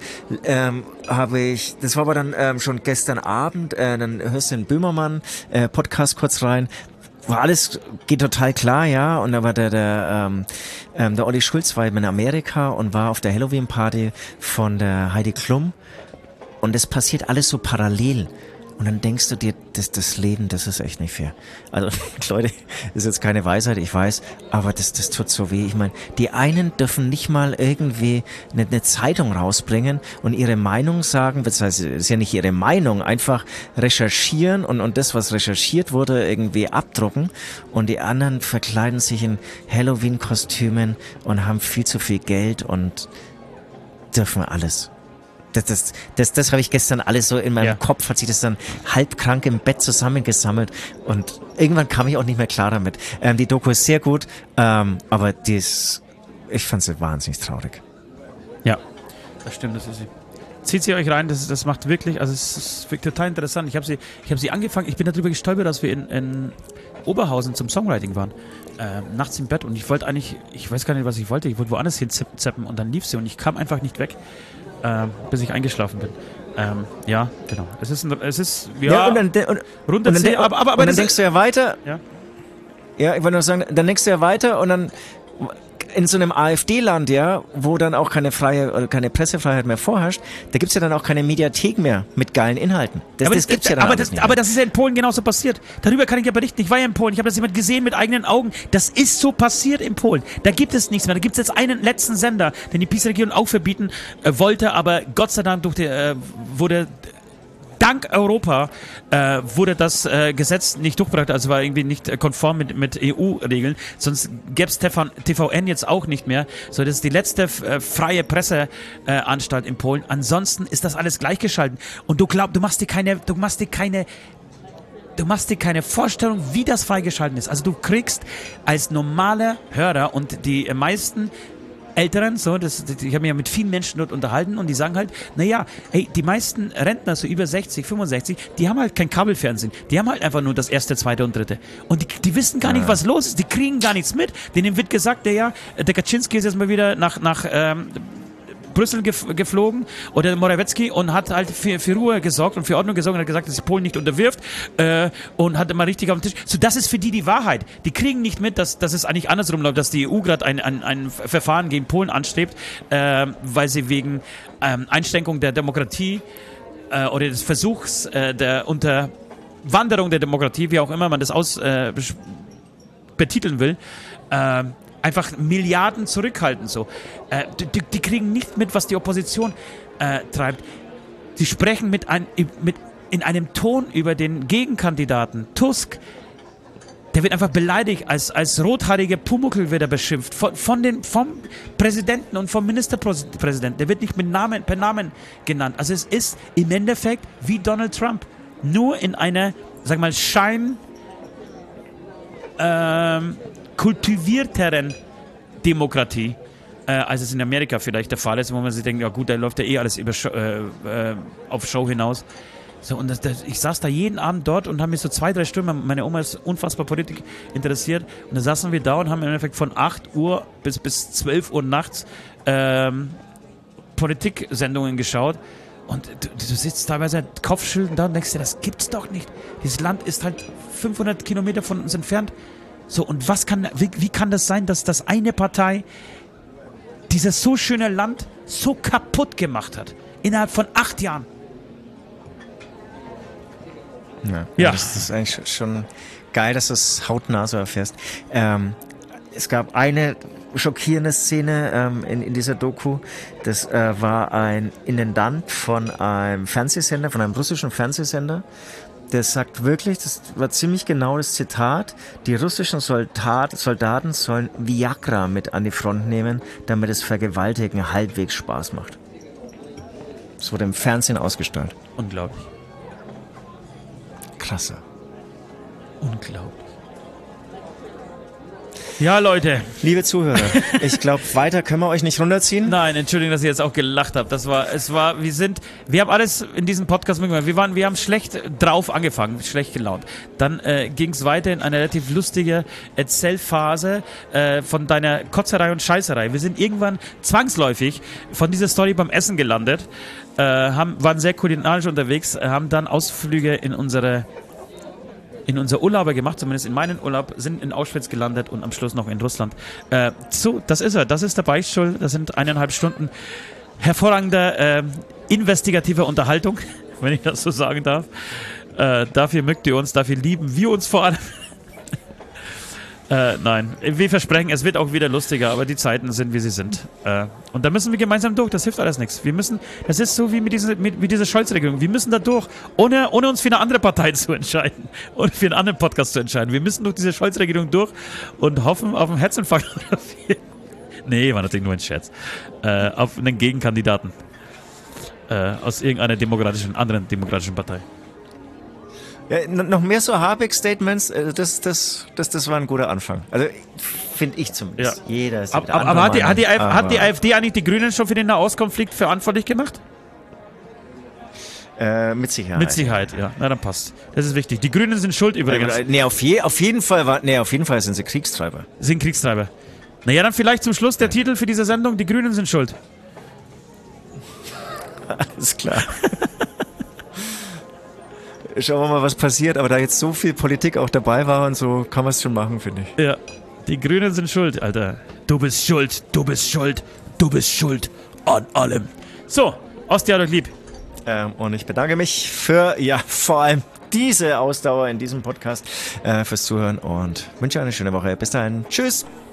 das war aber dann schon gestern Abend, dann hörst du den Böhmermann Podcast kurz rein. War alles, geht total klar, ja. Und da war der Olli Schulz war eben in Amerika und war auf der Halloween-Party von der Heidi Klum. Und das passiert alles so parallel. Und dann denkst du dir, das Leben, das ist echt nicht fair. Also, Leute, das ist jetzt keine Weisheit, ich weiß, aber das tut so weh. Ich meine, die einen dürfen nicht mal irgendwie eine Zeitung rausbringen und ihre Meinung sagen, das heißt, es ist ja nicht ihre Meinung, einfach recherchieren und das, was recherchiert wurde, irgendwie abdrucken. Und die anderen verkleiden sich in Halloween-Kostümen und haben viel zu viel Geld und dürfen alles. Das habe ich gestern alles so in meinem Kopf, hat sich das dann halb krank im Bett zusammengesammelt und irgendwann kam ich auch nicht mehr klar damit. Die Doku ist sehr gut, aber ich fand sie wahnsinnig traurig. Ja, das stimmt, das ist sie. Zieht sie euch rein, das macht wirklich, also es ist wirklich total interessant. Ich habe sie angefangen, ich bin darüber gestolpert, dass wir in Oberhausen zum Songwriting waren. Nachts im Bett und ich wollte eigentlich, ich weiß gar nicht, was ich wollte woanders hin zappen und dann lief sie und ich kam einfach nicht weg. Bis ich eingeschlafen bin. Ja, genau. Es ist und dann denkst du ja weiter. Ja, ich wollte nur sagen, dann denkst du ja weiter und dann in so einem AfD-Land, ja, wo dann auch keine Pressefreiheit mehr vorherrscht, da gibt's ja dann auch keine Mediathek mehr mit geilen Inhalten. Das gibt's ja dann nicht. Aber das ist ja in Polen genauso passiert. Darüber kann ich ja berichten. Ich war ja in Polen, ich habe das jemand gesehen mit eigenen Augen. Das ist so passiert in Polen. Da gibt es nichts mehr. Da gibt es jetzt einen letzten Sender, den die PiS-Regierung auch verbieten wollte, aber Gott sei Dank wurde dank Europa wurde das Gesetz nicht durchgebracht, also war irgendwie nicht konform mit EU-Regeln, sonst gäbe es TVN jetzt auch nicht mehr. So, das ist die letzte freie Presseanstalt in Polen. Ansonsten ist das alles gleichgeschalten. Und du machst dir keine Vorstellung, wie das freigeschalten ist. Also du kriegst als normaler Hörer und die meisten Älteren, ich habe mich ja mit vielen Menschen dort unterhalten und die sagen halt, naja, hey, die meisten Rentner, so über 60, 65, die haben halt kein Kabelfernsehen. Die haben halt einfach nur das erste, zweite und dritte. Und die wissen gar nicht, was los ist. Die kriegen gar nichts mit. Denen wird gesagt, der Kaczynski ist jetzt mal wieder nach Brüssel geflogen oder Morawiecki und hat halt für Ruhe gesorgt und für Ordnung gesorgt und hat gesagt, dass sich Polen nicht unterwirft und hat immer richtig auf den Tisch. So, das ist für die Wahrheit. Die kriegen nicht mit, dass es eigentlich andersrum läuft, dass die EU gerade ein Verfahren gegen Polen anstrebt, weil sie wegen Einschränkung der Demokratie oder des Versuchs der Unterwanderung der Demokratie, wie auch immer man das betiteln will, einfach Milliarden zurückhalten. So. Die kriegen nicht mit, was die Opposition treibt. Sie sprechen in einem Ton über den Gegenkandidaten Tusk. Der wird einfach beleidigt, als rothaarige Pumuckl wird er beschimpft. Vom Präsidenten und vom Ministerpräsidenten. Der wird nicht per Namen genannt. Also es ist im Endeffekt wie Donald Trump. Nur in einer, sag mal, kultivierteren Demokratie, als es in Amerika vielleicht der Fall ist, wo man sich denkt, ja gut, da läuft ja alles auf Show hinaus. So, und ich saß da jeden Abend dort und habe mich so 2-3 Stunden, meine Oma ist unfassbar Politik interessiert, und da saßen wir da und haben im Endeffekt von 8 Uhr bis 12 Uhr nachts Politiksendungen geschaut. Und du sitzt teilweise kopfschüttelnd da und denkst dir, das gibt's doch nicht. Dieses Land ist halt 500 Kilometer von uns entfernt. So, und wie kann das sein, dass das eine Partei dieses so schöne Land so kaputt gemacht hat? Innerhalb von 8 Jahren. Ja. Das ist eigentlich schon geil, dass du es hautnah so erfährst. Es gab eine schockierende Szene in dieser Doku. Das war ein Intendant von einem Fernsehsender, von einem russischen Fernsehsender. Der sagt wirklich, das war ziemlich genau das Zitat, die russischen Soldaten sollen Viagra mit an die Front nehmen, damit das Vergewaltigen halbwegs Spaß macht. Das wurde im Fernsehen ausgestrahlt. Unglaublich. Klasse. Unglaublich. Ja, Leute. Liebe Zuhörer, ich glaube, weiter können wir euch nicht runterziehen. Nein, Entschuldigung, dass ich jetzt auch gelacht habe. Wir haben alles in diesem Podcast mitgemacht. Wir haben schlecht drauf angefangen, schlecht gelaunt. Dann ging es weiter in eine relativ lustige Erzählphase von deiner Kotzerei und Scheißerei. Wir sind irgendwann zwangsläufig von dieser Story beim Essen gelandet, waren sehr kulinarisch unterwegs, haben dann Ausflüge in unser Urlauber gemacht, zumindest in meinen Urlaub, sind in Auschwitz gelandet und am Schluss noch in Russland. Das ist er. Das ist der Beichtstuhl. Das sind 1,5 Stunden hervorragender investigativer Unterhaltung, wenn ich das so sagen darf. Dafür mögt ihr uns, dafür lieben wir uns vor allem. Nein, wir versprechen, es wird auch wieder lustiger, aber die Zeiten sind, wie sie sind. Und da müssen wir gemeinsam durch, das hilft alles nichts. Das ist so wie mit dieser Scholz-Regelung. Wir müssen da durch, ohne uns für eine andere Partei zu entscheiden und für einen anderen Podcast zu entscheiden. Wir müssen durch diese Scholz-Regelung durch und hoffen auf einen Herzinfarkt oder viel. Nee, war natürlich nur ein Scherz. Auf einen Gegenkandidaten aus irgendeiner anderen demokratischen Partei. Ja, noch mehr so Habeck-Statements, das war ein guter Anfang. Also finde ich zumindest. Ja. Jeder ist aber hat die AfD eigentlich die Grünen schon für den Nahostkonflikt verantwortlich gemacht? Mit Sicherheit. Mit Sicherheit, ja. Na, dann passt. Das ist wichtig. Die Grünen sind schuld übrigens. Auf jeden Fall sind sie Kriegstreiber. Sind Kriegstreiber. Naja, dann vielleicht zum Schluss der Titel für diese Sendung: Die Grünen sind schuld. Alles klar. Schauen wir mal, was passiert, aber da jetzt so viel Politik auch dabei war und so, kann man es schon machen, finde ich. Ja, die Grünen sind schuld, Alter. Du bist schuld, du bist schuld, du bist schuld an allem. So, Osti hat euch lieb. Und ich bedanke mich für, vor allem diese Ausdauer in diesem Podcast, fürs Zuhören und wünsche eine schöne Woche. Bis dahin. Tschüss.